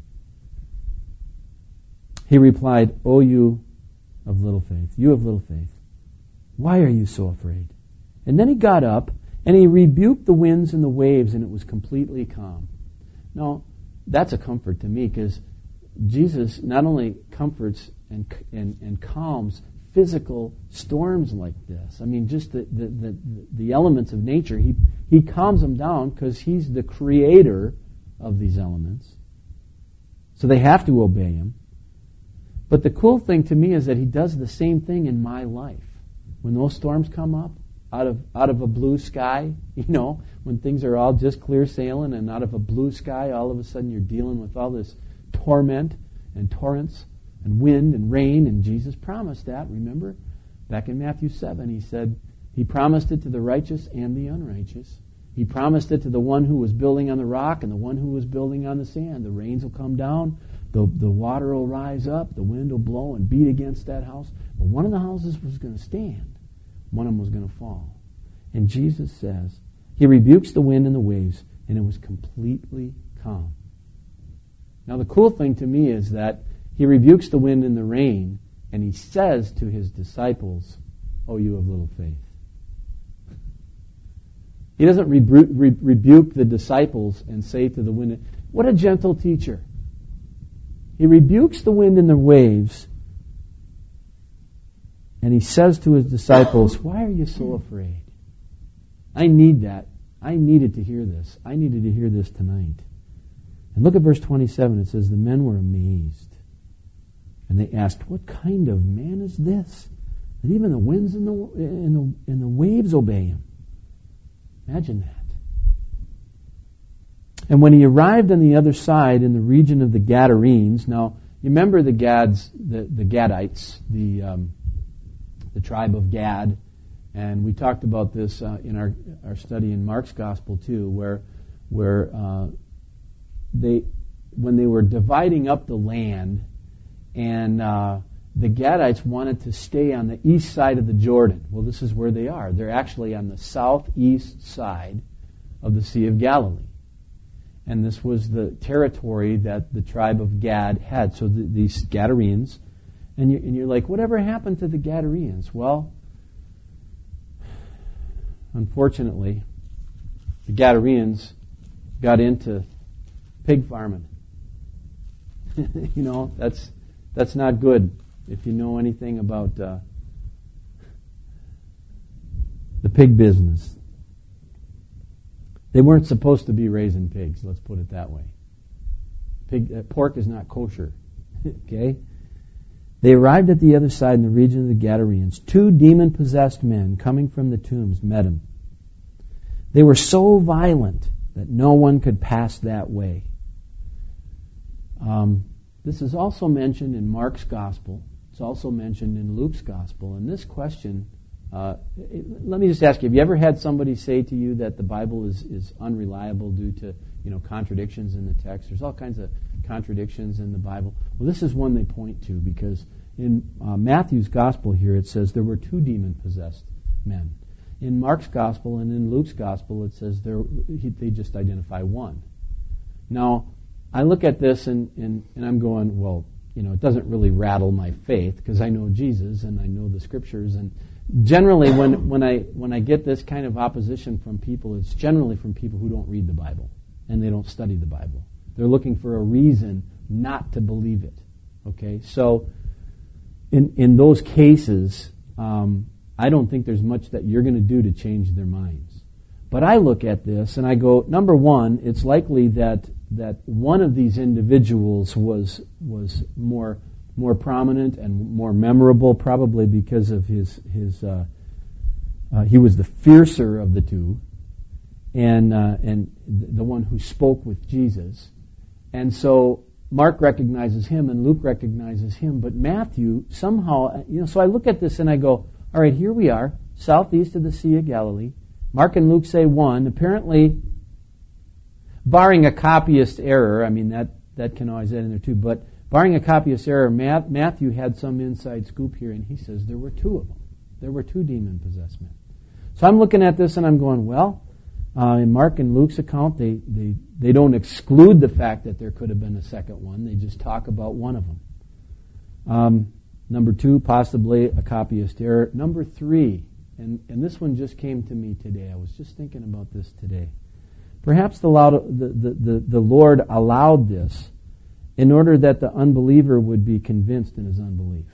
He replied, O you of little faith, you of little faith, why are you so afraid? And then he got up and he rebuked the winds and the waves, and it was completely calm. Now, that's a comfort to me, because Jesus not only comforts and calms physical storms like this. I mean, just the elements of nature. He calms them down because he's the creator of these elements. So they have to obey him. But the cool thing to me is that he does the same thing in my life. When those storms come up, out of a blue sky, when things are all just clear sailing, and out of a blue sky, all of a sudden you're dealing with all this torment and torrents and wind and rain, and Jesus promised that, remember? Back in Matthew 7, he said, he promised it to the righteous and the unrighteous. He promised it to the one who was building on the rock and the one who was building on the sand. The rains will come down, the water will rise up, the wind will blow and beat against that house. But one of the houses was going to stand. One of them was going to fall. And Jesus says, he rebukes the wind and the waves, and it was completely calm. Now the cool thing to me is that he rebukes the wind and the rain, and he says to his disciples, "O you of little faith." He doesn't rebuke the disciples and say to the wind, what a gentle teacher. He rebukes the wind and the waves, and he says to his disciples, why are you so afraid? I need that. I needed to hear this. I needed to hear this tonight. And look at verse 27. It says, the men were amazed. And they asked, what kind of man is this? That even the winds and the waves obey him. Imagine that. And when he arrived on the other side in the region of the Gadarenes, now you remember the Gadites, the tribe of Gad, and we talked about this in our study in Mark's Gospel too, where when they were dividing up the land, and the Gadites wanted to stay on the east side of the Jordan. Well, this is where they are. They're actually on the southeast side of the Sea of Galilee. And this was the territory that the tribe of Gad had. So these Gadarenes. And you're like, whatever happened to the Gadarenes? Well, unfortunately, the Gadarenes got into pig farming. That's not good if you know anything about the pig business. They weren't supposed to be raising pigs, let's put it that way. Pork is not kosher. Okay? They arrived at the other side in the region of the Gadarenes. 2 demon-possessed men coming from the tombs met him. They were so violent that no one could pass that way. This is also mentioned in Mark's Gospel. It's also mentioned in Luke's Gospel. And this question, let me just ask you, have you ever had somebody say to you that the Bible is unreliable due to contradictions in the text? There's all kinds of contradictions in the Bible. Well, this is one they point to, because in Matthew's Gospel here it says there were 2 demon-possessed men. In Mark's Gospel and in Luke's Gospel it says they just identify one. Now, I look at this and I'm going, well, it doesn't really rattle my faith because I know Jesus and I know the Scriptures, and Generally, when I get this kind of opposition from people, it's generally from people who don't read the Bible and they don't study the Bible. They're looking for a reason not to believe it. Okay, so in those cases, I don't think there's much that you're going to do to change their minds. But I look at this and I go, number one, it's likely that one of these individuals was more prominent and more memorable, probably because of his he was the fiercer of the two, and the one who spoke with Jesus, and so Mark recognizes him and Luke recognizes him, but Matthew somehow, so I look at this and I go, all right, here we are, southeast of the Sea of Galilee. Mark and Luke say one. Apparently, barring a copyist error, I mean that can always add in there too, but barring a copyist error, Matthew had some inside scoop here, and he says there were two of them. There were two demon-possessed men. So I'm looking at this and I'm going, well, in Mark and Luke's account, they don't exclude the fact that there could have been a second one. They just talk about one of them. Number two, possibly a copyist error. Number three, and this one just came to me today. I was just thinking about this today. Perhaps the Lord allowed this in order that the unbeliever would be convinced in his unbelief.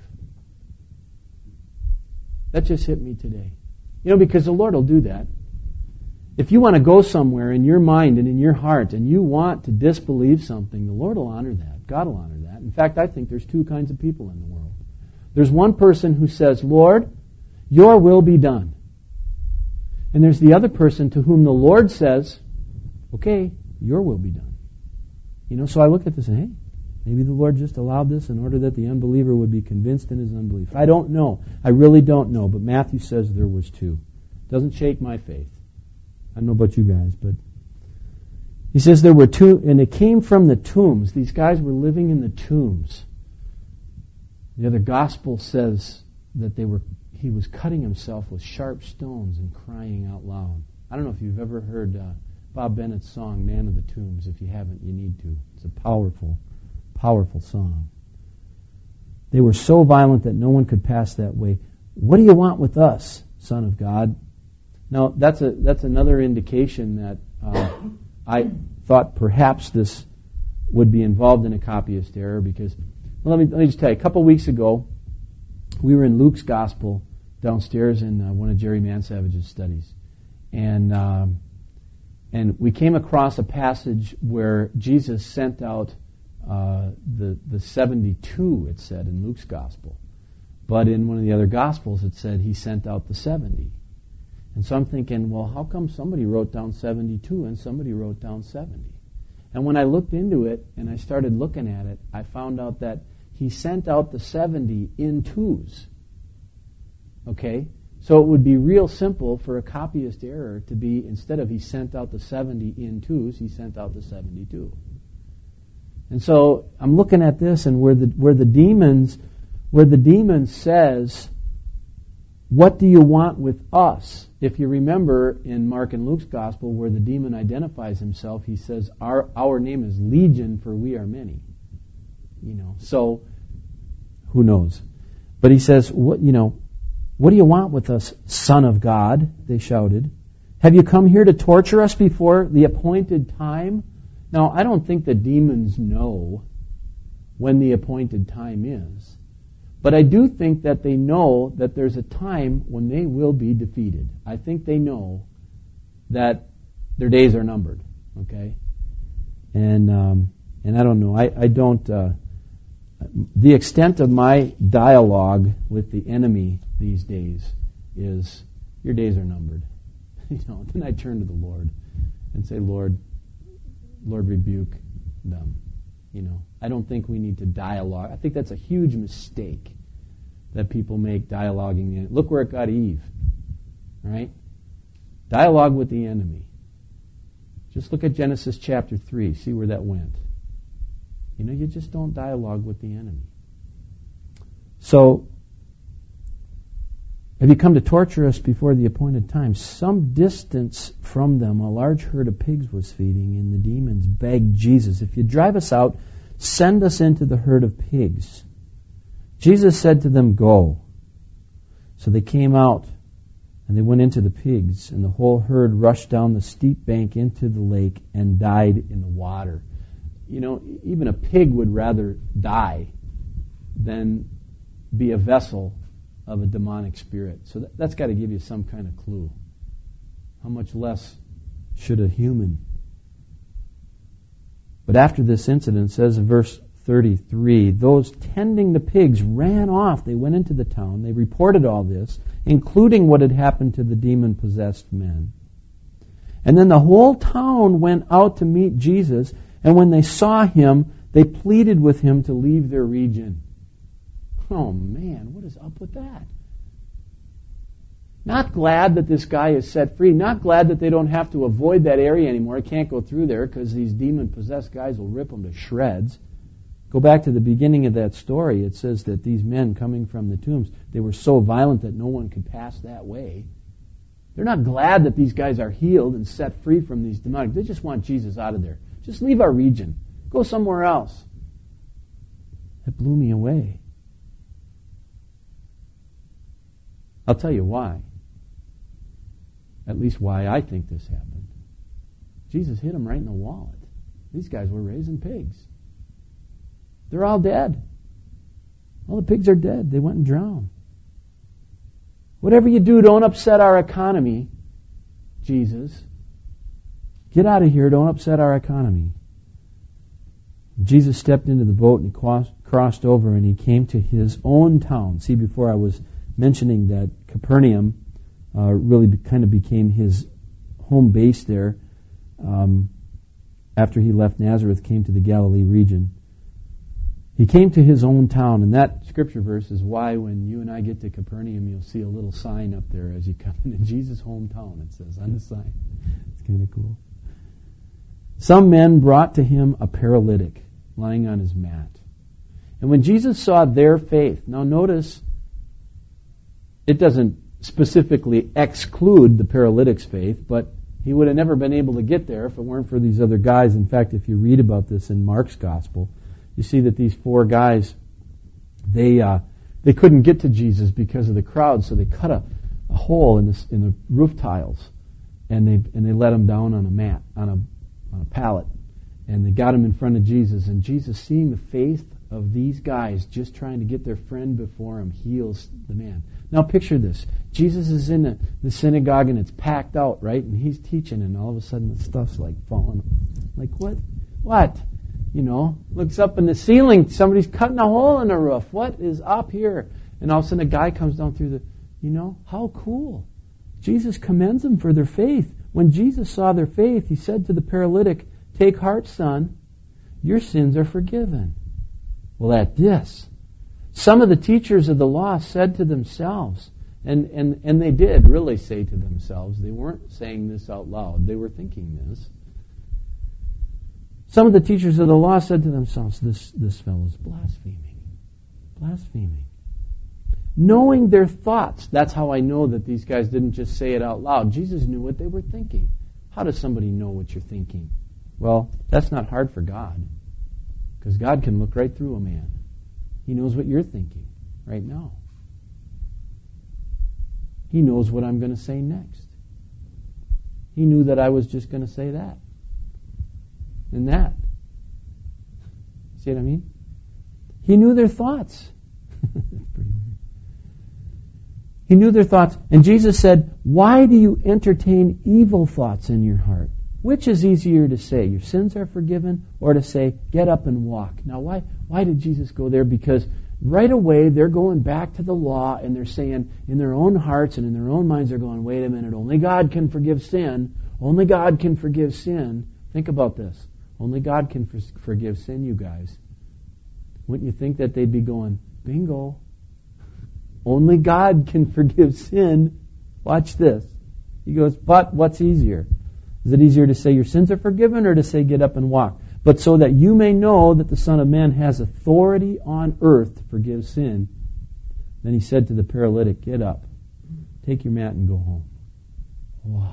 That just hit me today. Because the Lord will do that. If you want to go somewhere in your mind and in your heart and you want to disbelieve something, the Lord will honor that. God will honor that. In fact, I think there's two kinds of people in the world. There's one person who says, Lord, your will be done. And there's the other person to whom the Lord says, okay, your will be done. So I look at this and, hey, maybe the Lord just allowed this in order that the unbeliever would be convinced in his unbelief. I don't know. I really don't know. But Matthew says there was two. Doesn't shake my faith. I don't know about you guys, but he says there were two, and it came from the tombs. These guys were living in the tombs. The other gospel says that he was cutting himself with sharp stones and crying out loud. I don't know if you've ever heard Bob Bennett's song, Man of the Tombs. If you haven't, you need to. It's a powerful, powerful song. They were so violent that no one could pass that way. What do you want with us, Son of God? Now, that's another indication that I thought perhaps this would be involved in a copyist error because, well, let me just tell you, a couple weeks ago, we were in Luke's Gospel downstairs in one of Jerry Mansavage's studies. And we came across a passage where Jesus sent out the 72, it said, in Luke's Gospel. But in one of the other Gospels, it said he sent out the 70. And so I'm thinking, well, how come somebody wrote down 72 and somebody wrote down 70? And when I looked into it and I started looking at it, I found out that he sent out the 70 in twos. Okay? So it would be real simple for a copyist error to be, instead of he sent out the 70 in twos, he sent out the 72. And so I'm looking at this, and where the demon says, what do you want with us? If you remember in Mark and Luke's Gospel where the demon identifies himself, he says, our name is Legion, for we are many. So who knows? But he says, what do you want with us, Son of God? They shouted. Have you come here to torture us before the appointed time? Now, I don't think the demons know when the appointed time is. But I do think that they know that there's a time when they will be defeated. I think they know that their days are numbered. Okay? And I don't know. I don't... the extent of my dialogue with the enemy these days is, your days are numbered. Then I turn to the Lord and say, Lord, rebuke them. I don't think we need to dialogue. I think that's a huge mistake that people make, dialoguing. Look where it got Eve. Right? Dialogue with the enemy. Just look at Genesis chapter 3. See where that went. You just don't dialogue with the enemy. So, have you come to torture us before the appointed time? Some distance from them, a large herd of pigs was feeding, and the demons begged Jesus, if you drive us out, send us into the herd of pigs. Jesus said to them, go. So they came out, and they went into the pigs, and the whole herd rushed down the steep bank into the lake and died in the water. You know, even a pig would rather die than be a vessel of a demonic spirit. So that's got to give you some kind of clue. How much less should a human? But after this incident, it says in verse 33, those tending the pigs ran off. They went into the town. They reported all this, including what had happened to the demon-possessed men. And then the whole town went out to meet Jesus, and when they saw him, they pleaded with him to leave their region. Oh man, what is up with that? Not glad that this guy is set free, not glad that they don't have to avoid that area anymore. They can't go through there because these demon-possessed guys will rip them to shreds. Go back to the beginning of that story. It says that these men coming from the tombs, they were so violent that no one could pass that way. They're not glad that these guys are healed and set free from these demonic. They just want Jesus out of there. Just leave our region. Go somewhere else. That blew me away. I'll tell you why. At least why I think this happened. Jesus hit them right in the wallet. These guys were raising pigs. They're all dead. All the pigs are dead. They went and drowned. Whatever you do, don't upset our economy, Jesus. Get out of here. Don't upset our economy. Jesus stepped into the boat and he crossed over and he came to his own town. See, before I was mentioning that Capernaum really kind of became his home base there after he left Nazareth, came to the Galilee region. He came to his own town, and that scripture verse is why when you and I get to Capernaum, you'll see a little sign up there as you come into Jesus' hometown. It says on the sign. It's kind of cool. Some men brought to him a paralytic lying on his mat. And when Jesus saw their faith, now notice, it doesn't specifically exclude the paralytic's faith, but he would have never been able to get there if it weren't for these other guys. In fact, if you read about this in Mark's gospel, you see that these four guys, they couldn't get to Jesus because of the crowd, so they cut a hole in the roof tiles, and they let him down on a mat, on a pallet, and they got him in front of Jesus. And Jesus, seeing the faith of these guys just trying to get their friend before him, heals the man. Now picture this. Jesus is in the synagogue and it's packed out, right? And he's teaching, and all of a sudden the stuff's like falling. Like, what? What? You know, looks up in the ceiling, somebody's cutting a hole in the roof. What is up here? And all of a sudden a guy comes down through the, how cool. Jesus commends them for their faith. When Jesus saw their faith, he said to the paralytic, "Take heart, son, your sins are forgiven." Well, at this, some of the teachers of the law said to themselves, and they did really say to themselves, they weren't saying this out loud, they were thinking this. Some of the teachers of the law said to themselves, this fellow's blaspheming. Blaspheming. Knowing their thoughts, that's how I know that these guys didn't just say it out loud. Jesus knew what they were thinking. How does somebody know what you're thinking? Well, that's not hard for God, because God can look right through a man. He knows what you're thinking right now. He knows what I'm going to say next. He knew that I was just going to say that. And that. See what I mean? He knew their thoughts. That's pretty weird. He knew their thoughts. And Jesus said, "Why do you entertain evil thoughts in your heart?" Which is easier to say, your sins are forgiven, or to say, get up and walk? Now, why did Jesus go there? Because right away they're going back to the law, and they're saying in their own hearts and in their own minds, they're going, wait a minute, only God can forgive sin. Only God can forgive sin. Think about this. Only God can forgive sin, you guys. Wouldn't you think that they'd be going, bingo. Only God can forgive sin. Watch this. He goes, but what's easier? Is it easier to say your sins are forgiven, or to say get up and walk? But so that you may know that the Son of Man has authority on earth to forgive sin. Then he said to the paralytic, get up, take your mat and go home. Wow.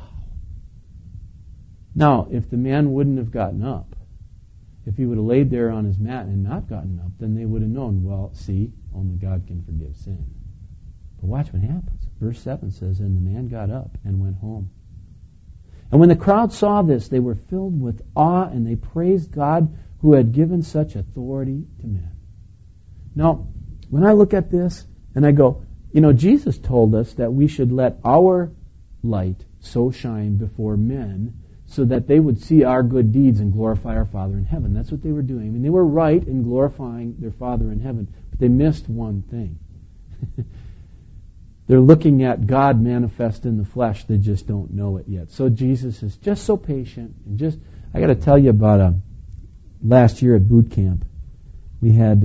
Now, if the man wouldn't have gotten up, if he would have laid there on his mat and not gotten up, then they would have known, well, see, only God can forgive sin. But watch what happens. Verse 7 says, and the man got up and went home. And when the crowd saw this, they were filled with awe, and they praised God who had given such authority to men. Now, when I look at this, and I go, Jesus told us that we should let our light so shine before men so that they would see our good deeds and glorify our Father in heaven. That's what they were doing. I mean, they were right in glorifying their Father in heaven, but they missed one thing. They're looking at God manifest in the flesh. They just don't know it yet. So Jesus is just so patient. And I got to tell you about last year at boot camp. We had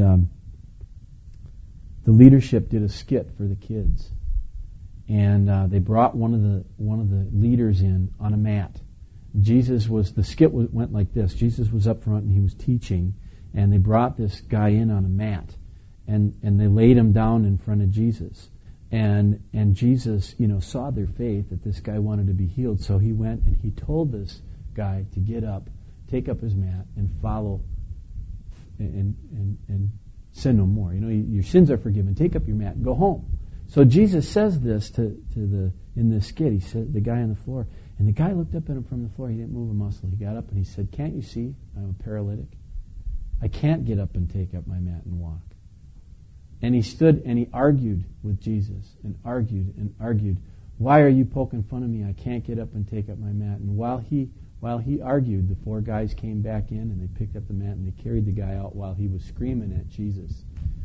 the leadership did a skit for the kids, and they brought one of the leaders in on a mat. The skit went like this. Jesus was up front and he was teaching, and they brought this guy in on a mat, and they laid him down in front of Jesus. And Jesus, saw their faith that this guy wanted to be healed. So he went and he told this guy to get up, take up his mat, and follow, and sin no more. Your sins are forgiven. Take up your mat and go home. So Jesus says this in this skit. He said the guy on the floor, and the guy looked up at him from the floor. He didn't move a muscle. He got up and he said, "Can't you see I'm a paralytic? I can't get up and take up my mat and walk." And he stood and he argued with Jesus and argued and argued. "Why are you poking fun of me? I can't get up and take up my mat." And while he argued, the 4 guys came back in and they picked up the mat and they carried the guy out while he was screaming at Jesus.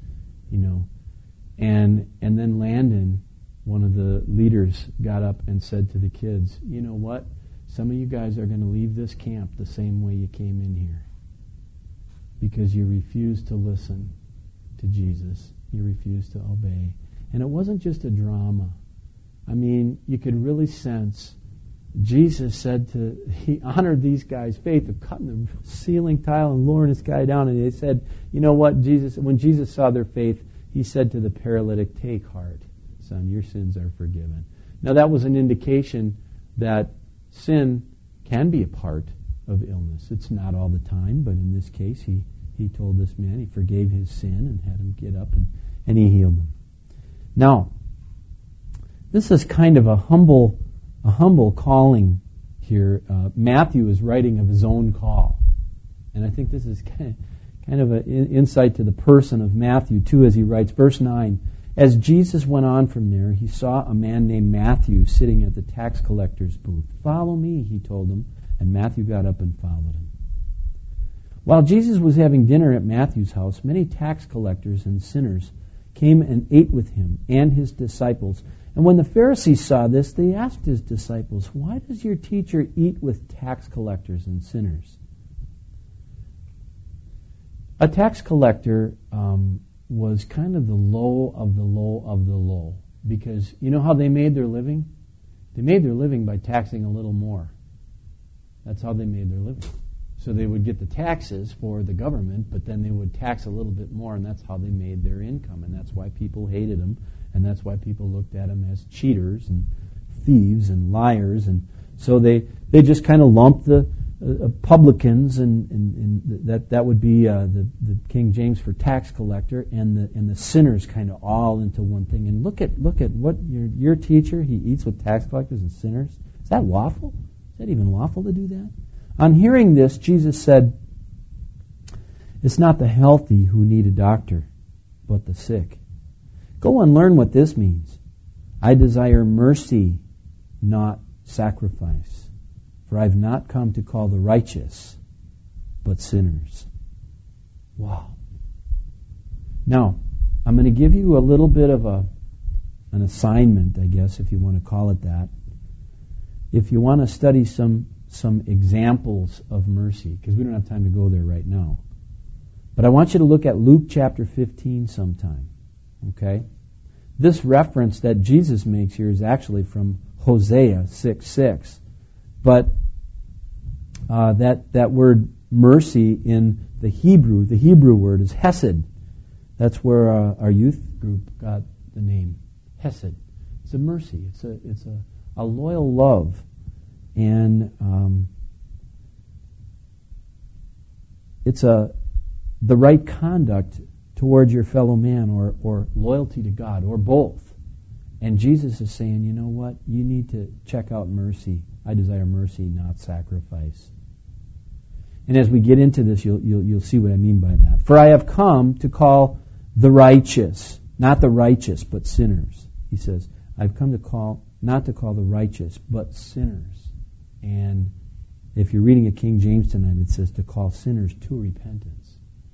And then Landon, one of the leaders, got up and said to the kids, "You know what? Some of you guys are going to leave this camp the same way you came in here. Because you refused to listen to Jesus. You refused to obey." And it wasn't just a drama. I mean, you could really sense Jesus he honored these guys' faith of cutting the ceiling tile and lowering this guy down. And they said, "You know what, Jesus?" When Jesus saw their faith, he said to the paralytic, "Take heart, son, your sins are forgiven." Now that was an indication that sin can be a part of illness. It's not all the time, but in this case, he told this man, he forgave his sin and had him get up and he healed him. Now, this is kind of a humble calling here. Matthew is writing of his own call. And I think this is kind of an insight to the person of Matthew, too, as he writes. Verse 9, as Jesus went on from there, he saw a man named Matthew sitting at the tax collector's booth. "Follow me," he told him, and Matthew got up and followed him. While Jesus was having dinner at Matthew's house, many tax collectors and sinners came and ate with him and his disciples. And when the Pharisees saw this, they asked his disciples, "Why does your teacher eat with tax collectors and sinners?" A tax collector was kind of the low of the low of the low. Because you know how they made their living? They made their living by taxing a little more. That's how they made their living. So they would get the taxes for the government, but then they would tax a little bit more, and that's how they made their income. And that's why people hated them, and that's why people looked at them as cheaters and thieves and liars. And so they just kind of lumped the publicans, and that would be the King James for tax collector, and the sinners kind of all into one thing. And look at what your teacher, he eats with tax collectors and sinners. Is that lawful? Is that even lawful to do that? On hearing this, Jesus said, "It's not the healthy who need a doctor, but the sick. Go and learn what this means. I desire mercy, not sacrifice. For I have not come to call the righteous, but sinners." Wow. Now, I'm going to give you a little bit of an assignment, I guess, if you want to call it that. If you want to study some examples of mercy, because we don't have time to go there right now. But I want you to look at Luke chapter 15 sometime. Okay? This reference that Jesus makes here is actually from Hosea 6:6. But that word mercy in the Hebrew word is hesed. That's where our youth group got the name hesed. It's a mercy. It's a loyal love. And it's the right conduct towards your fellow man, or loyalty to God, or both. And Jesus is saying, you know what? You need to check out mercy. I desire mercy, not sacrifice. And as we get into this, you'll see what I mean by that. For I have come to call the righteous, not the righteous, but sinners. He says, I've come to call, not to call the righteous, but sinners. And if you're reading a King James tonight, it says to call sinners to repentance.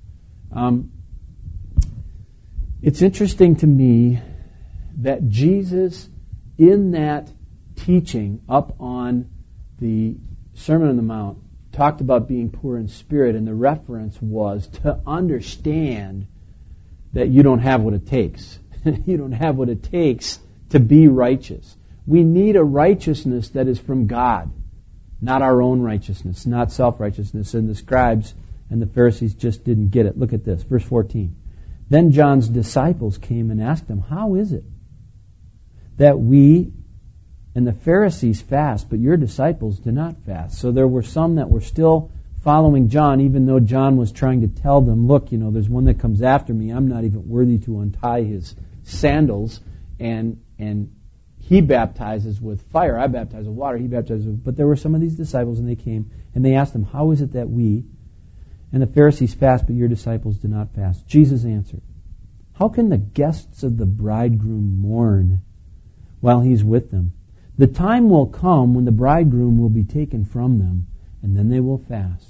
It's interesting to me that Jesus, in that teaching up on the Sermon on the Mount, talked about being poor in spirit, and the reference was to understand that you don't have what it takes. You don't have what it takes to be righteous. We need a righteousness that is from God, not our own righteousness, not self-righteousness. And the scribes and the Pharisees just didn't get it. Look at this, verse 14. Then John's disciples came and asked him, how is it that we and the Pharisees fast, but your disciples do not fast? So there were some that were still following John, even though John was trying to tell them, look, there's one that comes after me. I'm not even worthy to untie his sandals. And he baptizes with fire. I baptize with water. He baptizes with... But there were some of these disciples, and they came, and they asked him, how is it that we and the Pharisees fast, but your disciples do not fast? Jesus answered, how can the guests of the bridegroom mourn while he's with them? The time will come when the bridegroom will be taken from them, and then they will fast.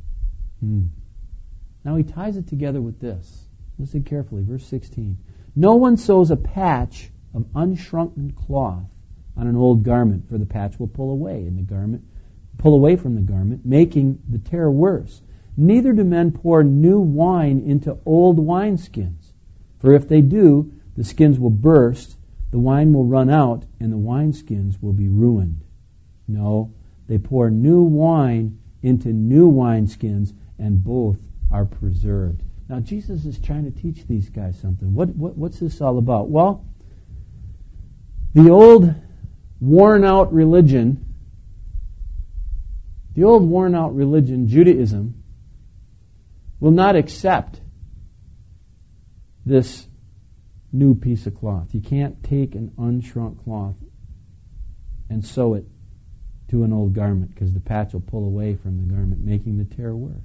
Now he ties it together with this. Listen carefully, verse 16. No one sews a patch of unshrunken cloth on an old garment, for the patch will pull away from the garment, making the tear worse. Neither do men pour new wine into old wineskins, for if they do, the skins will burst, the wine will run out, and the wineskins will be ruined. No, they pour new wine into new wineskins, and both are preserved. Now Jesus is trying to teach these guys something. What's this all about? Well, the old worn-out religion, Judaism, will not accept this new piece of cloth. You can't take an unshrunk cloth and sew it to an old garment, because the patch will pull away from the garment, making the tear worse.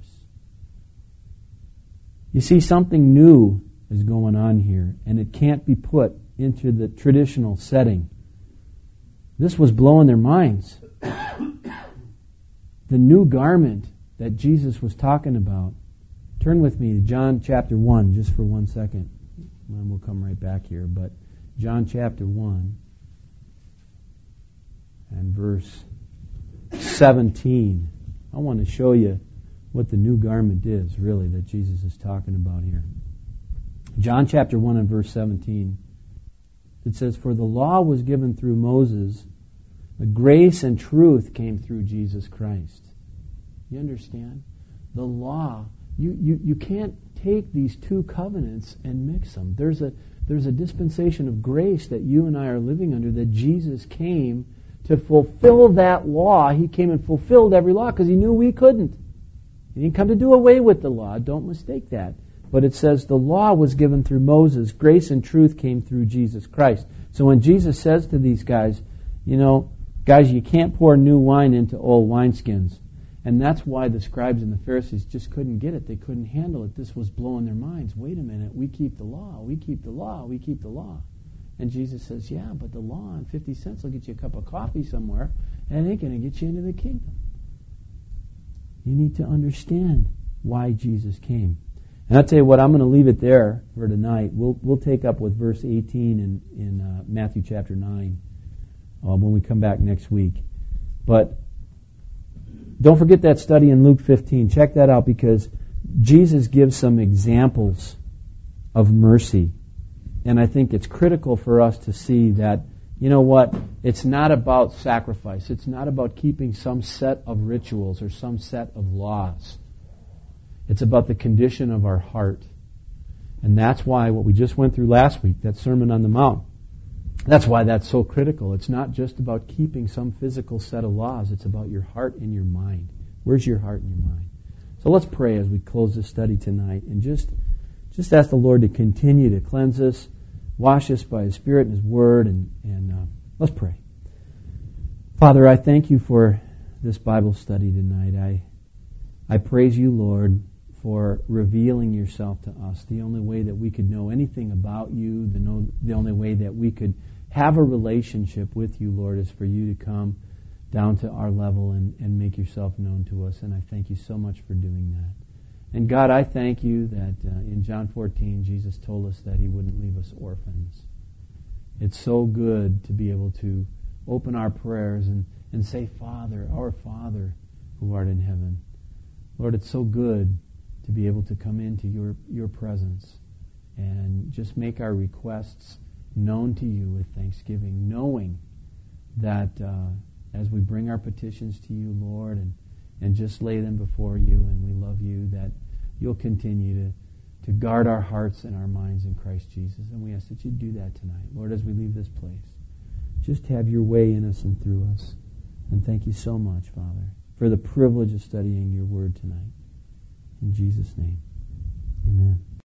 You see, something new is going on here, and it can't be put into the traditional setting. This was blowing their minds. The new garment that Jesus was talking about. Turn with me to John chapter 1 just for 1 second. And we'll come right back here. But John chapter 1 and verse 17. I want to show you what the new garment is, really, that Jesus is talking about here. John chapter 1 and verse 17. It says, for the law was given through Moses, the grace and truth came through Jesus Christ. You understand? The law, you can't take these two covenants and mix them. There's a dispensation of grace that you and I are living under, that Jesus came to fulfill that law. He came and fulfilled every law because he knew we couldn't. He didn't come to do away with the law. Don't mistake that. But it says the law was given through Moses. Grace and truth came through Jesus Christ. So when Jesus says to these guys, guys, you can't pour new wine into old wineskins. And that's why the scribes and the Pharisees just couldn't get it. They couldn't handle it. This was blowing their minds. Wait a minute. We keep the law. We keep the law. We keep the law. And Jesus says, yeah, but the law and 50 cents will get you a cup of coffee somewhere, and it ain't going to get you into the kingdom. You need to understand why Jesus came. And I'll tell you what, I'm going to leave it there for tonight. We'll take up with verse 18 in Matthew chapter 9 when we come back next week. But don't forget that study in Luke 15. Check that out, because Jesus gives some examples of mercy. And I think it's critical for us to see that, it's not about sacrifice. It's not about keeping some set of rituals or some set of laws. It's about the condition of our heart. And that's why what we just went through last week, that Sermon on the Mount, that's why that's so critical. It's not just about keeping some physical set of laws. It's about your heart and your mind. Where's your heart and your mind? So let's pray as we close this study tonight, and just ask the Lord to continue to cleanse us. wash us by His Spirit and His Word, and let's pray. Father, I thank You for this Bible study tonight. I praise You, Lord, for revealing Yourself to us. The only way that we could know anything about You, the only way that we could have a relationship with You, Lord, is for You to come down to our level and make Yourself known to us. And I thank You so much for doing that. And God, I thank You that in John 14, Jesus told us that He wouldn't leave us orphans. It's so good to be able to open our prayers and say, Father, our Father who art in heaven. Lord, it's so good to be able to come into Your presence and just make our requests known to You with thanksgiving, knowing that as we bring our petitions to You, Lord, and just lay them before You, and we love You, that You'll continue to guard our hearts and our minds in Christ Jesus. And we ask that You do that tonight. Lord, as we leave this place, just have Your way in us and through us. And thank You so much, Father, for the privilege of studying Your Word tonight. In Jesus' name, amen.